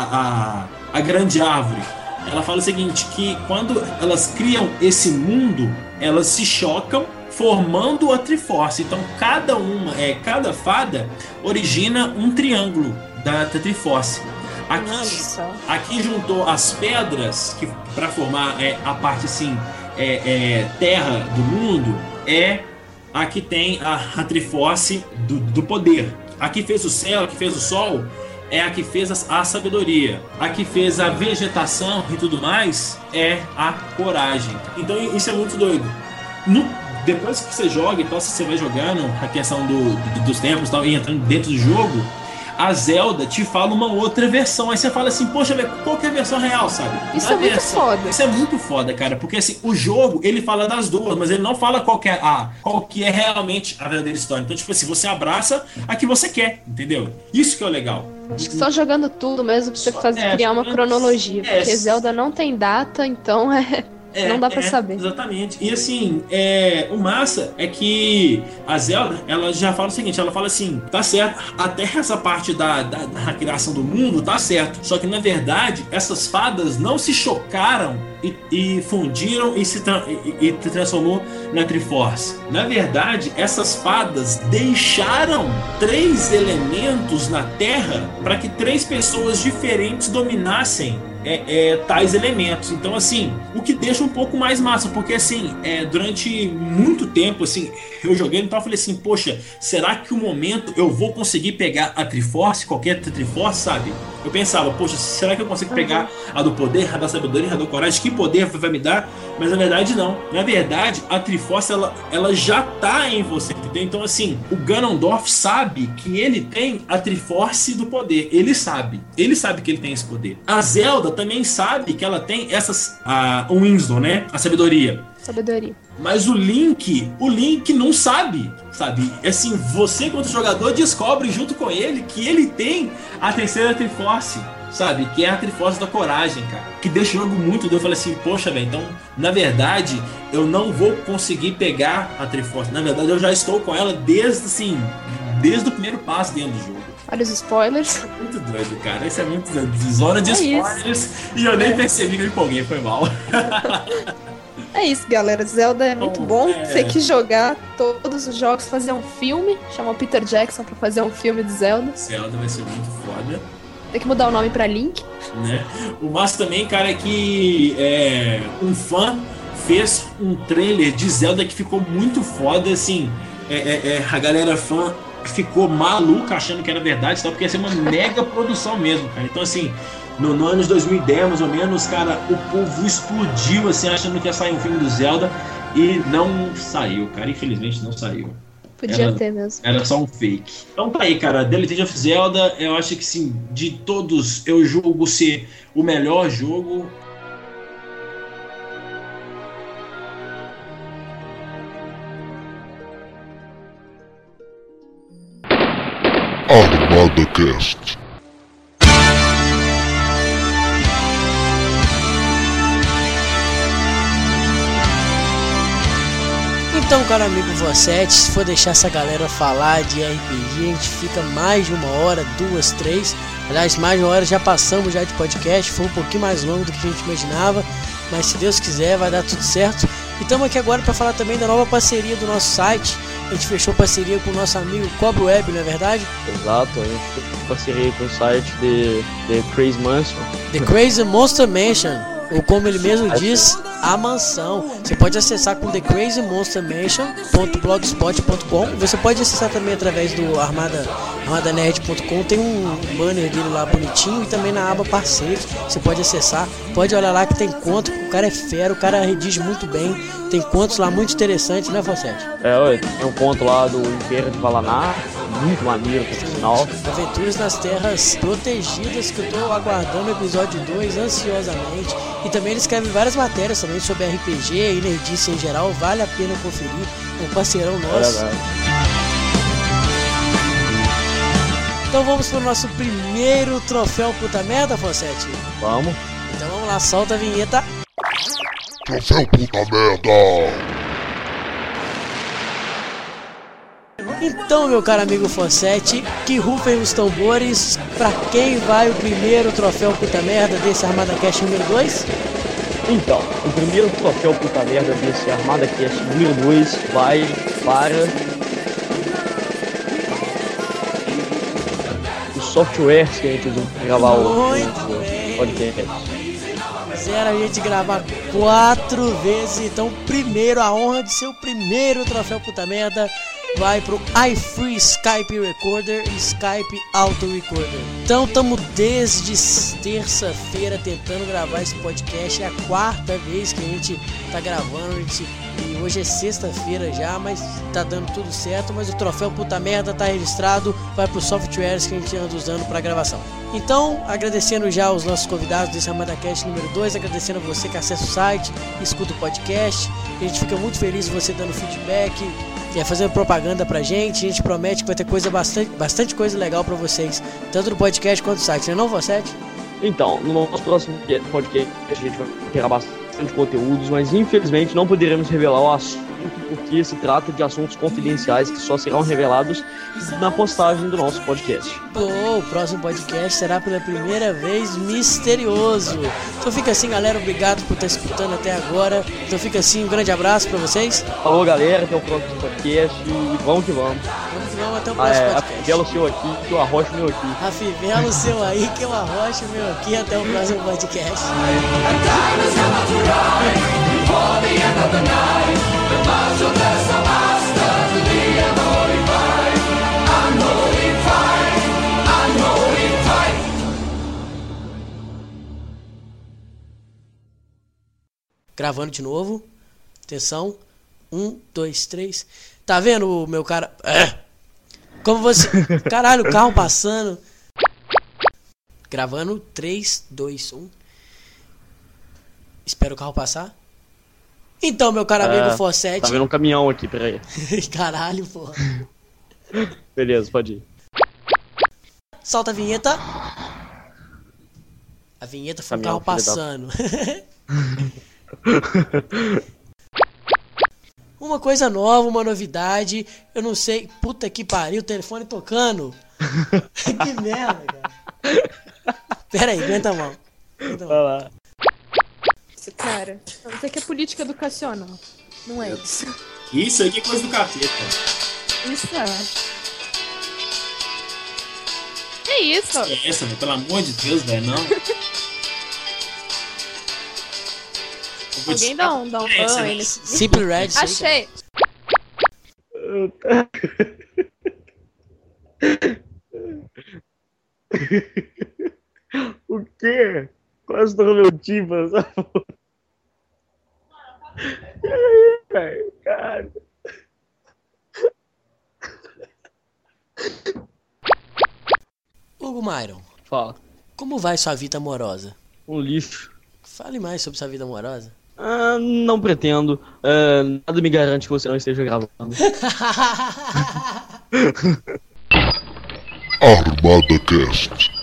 a, a, a grande árvore, ela fala o seguinte, que quando elas criam esse mundo, elas se chocam, formando a Triforce. Então, cada uma, é, cada fada origina um triângulo da, da Triforce. Aqui, aqui juntou as pedras que para formar é, a parte assim é, é, terra do mundo, é a que tem a, a Triforce do, do poder. Aqui fez o céu, aqui fez o sol, é a que fez a, a sabedoria. A que fez a vegetação e tudo mais é a coragem. Então isso é muito doido. No, depois que você joga, então se você vai jogando a questão do, do, dos tempos e tal, e entrando dentro do jogo, a Zelda te fala uma outra versão. Aí você fala assim, poxa, qual que é a versão real, sabe? Isso a é muito versão, foda. Isso é muito foda, cara. Porque assim, o jogo, ele fala das duas, mas ele não fala qual que é, a, qual que é realmente a verdadeira história. Então, tipo assim, você abraça a que você quer, entendeu? Isso que é o legal. Acho que só jogando tudo mesmo pra você fazer, é, criar uma cronologia. É, porque Zelda não tem data, então é... É, não dá pra é, saber. Exatamente. E assim, é, o massa é que a Zelda, ela já fala o seguinte, ela fala assim, tá certo, até essa parte da, da, da criação do mundo tá certo. Só que na verdade, essas fadas não se chocaram e, e fundiram e se tra e, e transformou na Triforce. Na verdade, essas fadas deixaram três elementos na Terra para que três pessoas diferentes dominassem É, é, tais elementos. Então, assim, o que deixa um pouco mais massa, porque assim, é, durante muito tempo, assim, eu joguei, então eu falei assim, poxa, será que o momento eu vou conseguir pegar a Triforce, qualquer Triforce, sabe? Eu pensava, poxa, será que eu consigo pegar a do poder, a da sabedoria, a da coragem? Que poder vai me dar? Mas na verdade não. Na verdade, a Triforce, ela, ela já tá em você, entendeu? Então, assim, o Ganondorf sabe que ele tem a Triforce do poder. Ele sabe. Ele sabe que ele tem esse poder. A Zelda também sabe que ela tem essas, a, o Wisdom, né? A sabedoria. Sabedoria. Mas o Link, o Link não sabe, sabe? Assim, você quanto jogador descobre junto com ele que ele tem a terceira Triforce, sabe? Que é a Triforce da coragem, cara. Que deixa o jogo muito doido. Eu falei assim, poxa, velho, então, na verdade, eu não vou conseguir pegar a Triforce. Na verdade, eu já estou com ela desde, assim, desde o primeiro passo dentro do jogo. Vários spoilers. Muito doido, cara. Isso é muito doido. Zona de é spoilers. Isso. E eu nem percebi que eu empolguei, foi mal. É isso, galera. Zelda é muito bom. É. Tem que jogar todos os jogos, fazer um filme. Chamar o Peter Jackson pra fazer um filme de Zelda. Zelda vai ser muito foda. Tem que mudar o nome pra Link. Né? O massa também, cara, é que é, um fã fez um trailer de Zelda que ficou muito foda, assim. É, é, é, a galera fã ficou maluca achando que era verdade, tá? Porque ia ser uma mega produção mesmo, cara. Então, assim, no, no ano de dois mil e dez, mais ou menos, cara, o povo explodiu, assim, achando que ia sair um filme do Zelda e não saiu, cara. Infelizmente, não saiu. Podia era, ter mesmo. Era só um fake. Então tá aí, cara. The Legend of Zelda, eu acho que, sim, de todos, eu julgo ser o melhor jogo. Armada Cast. Então, cara amigo Vossete, se for deixar essa galera falar de R P G, a gente fica mais de uma hora, duas, três. Aliás, mais de uma hora já passamos já de podcast, foi um pouquinho mais longo do que a gente imaginava, mas se Deus quiser vai dar tudo certo. E estamos aqui agora para falar também da nova parceria do nosso site. A gente fechou parceria com o nosso amigo Cobra Web, não é verdade? Exato, a gente fechou parceria com o site de The Crazy Mansion. The Crazy Monster Mansion, ou como ele mesmo diz, a mansão. Você pode acessar com the crazy monster mansion ponto blogspot ponto com. Você pode acessar também através do armada armada nerd ponto com. Tem um banner dele lá bonitinho e também na aba parceiros. Você pode acessar, pode olhar lá que tem conto. O cara é fera, o cara redige muito bem. Tem contos lá muito interessantes, né, Fossete? É, olha, tem um conto lá do Império de Valanar, muito maneiro, por sinal. Aventuras nas Terras Protegidas, que eu tô aguardando o episódio dois ansiosamente. E também ele escreve várias matérias também sobre R P G e nerdice em geral, vale a pena conferir. É um parceirão nosso. É então vamos pro nosso primeiro troféu puta merda, Fossete? Vamos. Então vamos lá, solta a vinheta. Troféu puta merda. Então, meu caro amigo Fossete, que rufem os tambores, pra quem vai o primeiro troféu puta merda desse Armada Cast número dois? Então, o primeiro troféu puta merda desse Armada Cast número dois vai para os softwares que a gente usou para gravar o podcast. Fizeram a gente gravar quatro vezes, então primeiro, a honra de ser o primeiro troféu puta merda vai pro iFree Skype Recorder e Skype Auto Recorder. Então estamos desde terça-feira tentando gravar esse podcast, é a quarta vez que a gente tá gravando, a gente, e hoje é sexta-feira já, mas tá dando tudo certo, mas o troféu puta merda tá registrado, vai pros softwares que a gente anda usando pra gravação. Então, agradecendo já os nossos convidados desse Armada Cast número dois, agradecendo a você que acessa o site, escuta o podcast, a gente fica muito feliz de você dando feedback, é, fazendo propaganda pra gente. A gente promete que vai ter coisa bastante, bastante coisa legal pra vocês, tanto no podcast quanto no site, não é não, Fossete? Então, no nosso próximo podcast a gente vai ter bastante bastante conteúdos, mas infelizmente não poderemos revelar o assunto porque se trata de assuntos confidenciais que só serão revelados na postagem do nosso podcast. Oh, o próximo podcast será pela primeira vez misterioso. Então fica assim, galera, obrigado por estar escutando até agora. Então fica assim, um grande abraço pra vocês. Falou, galera, até o próximo podcast e vamos que vamos. Vamos que vamos, até o próximo ah, é, podcast. Afivela o seu aqui, que eu arrocho o meu aqui. Afivela o seu aí, que eu arrocho o meu aqui, até o próximo podcast. Gravando de novo. Atenção. Um, dois, três. Tá vendo o meu cara? É. Como você. Caralho, o carro passando. Gravando. três, dois, um. Espero o carro passar. Então, meu caro amigo é, Fawcett. Tá vendo um caminhão aqui, peraí. Caralho, porra. Beleza, pode ir. Solta a vinheta. A vinheta foi o carro passando. Uma coisa nova, uma novidade. Eu não sei. Puta que pariu, o telefone tocando. Que merda, cara. Pera aí, aguenta a mão. Aguenta a mão. Vai lá. Cara, isso aqui é política educacional. Não é isso. Isso aí que é coisa do capeta. Isso é. Que isso? É essa, velho? Pelo amor de Deus, velho, não. Alguém dá um, dá um é ban aí nesse. Simple Red. Achei. O quê? Quase tô meu tipo, essa porra. E aí, velho? Cara. Hugo Myron. Fala. Como vai sua vida amorosa? Um lixo. Fale mais sobre sua vida amorosa. Ah, não pretendo. Ah, nada me garante que você não esteja gravando. Armada Cast.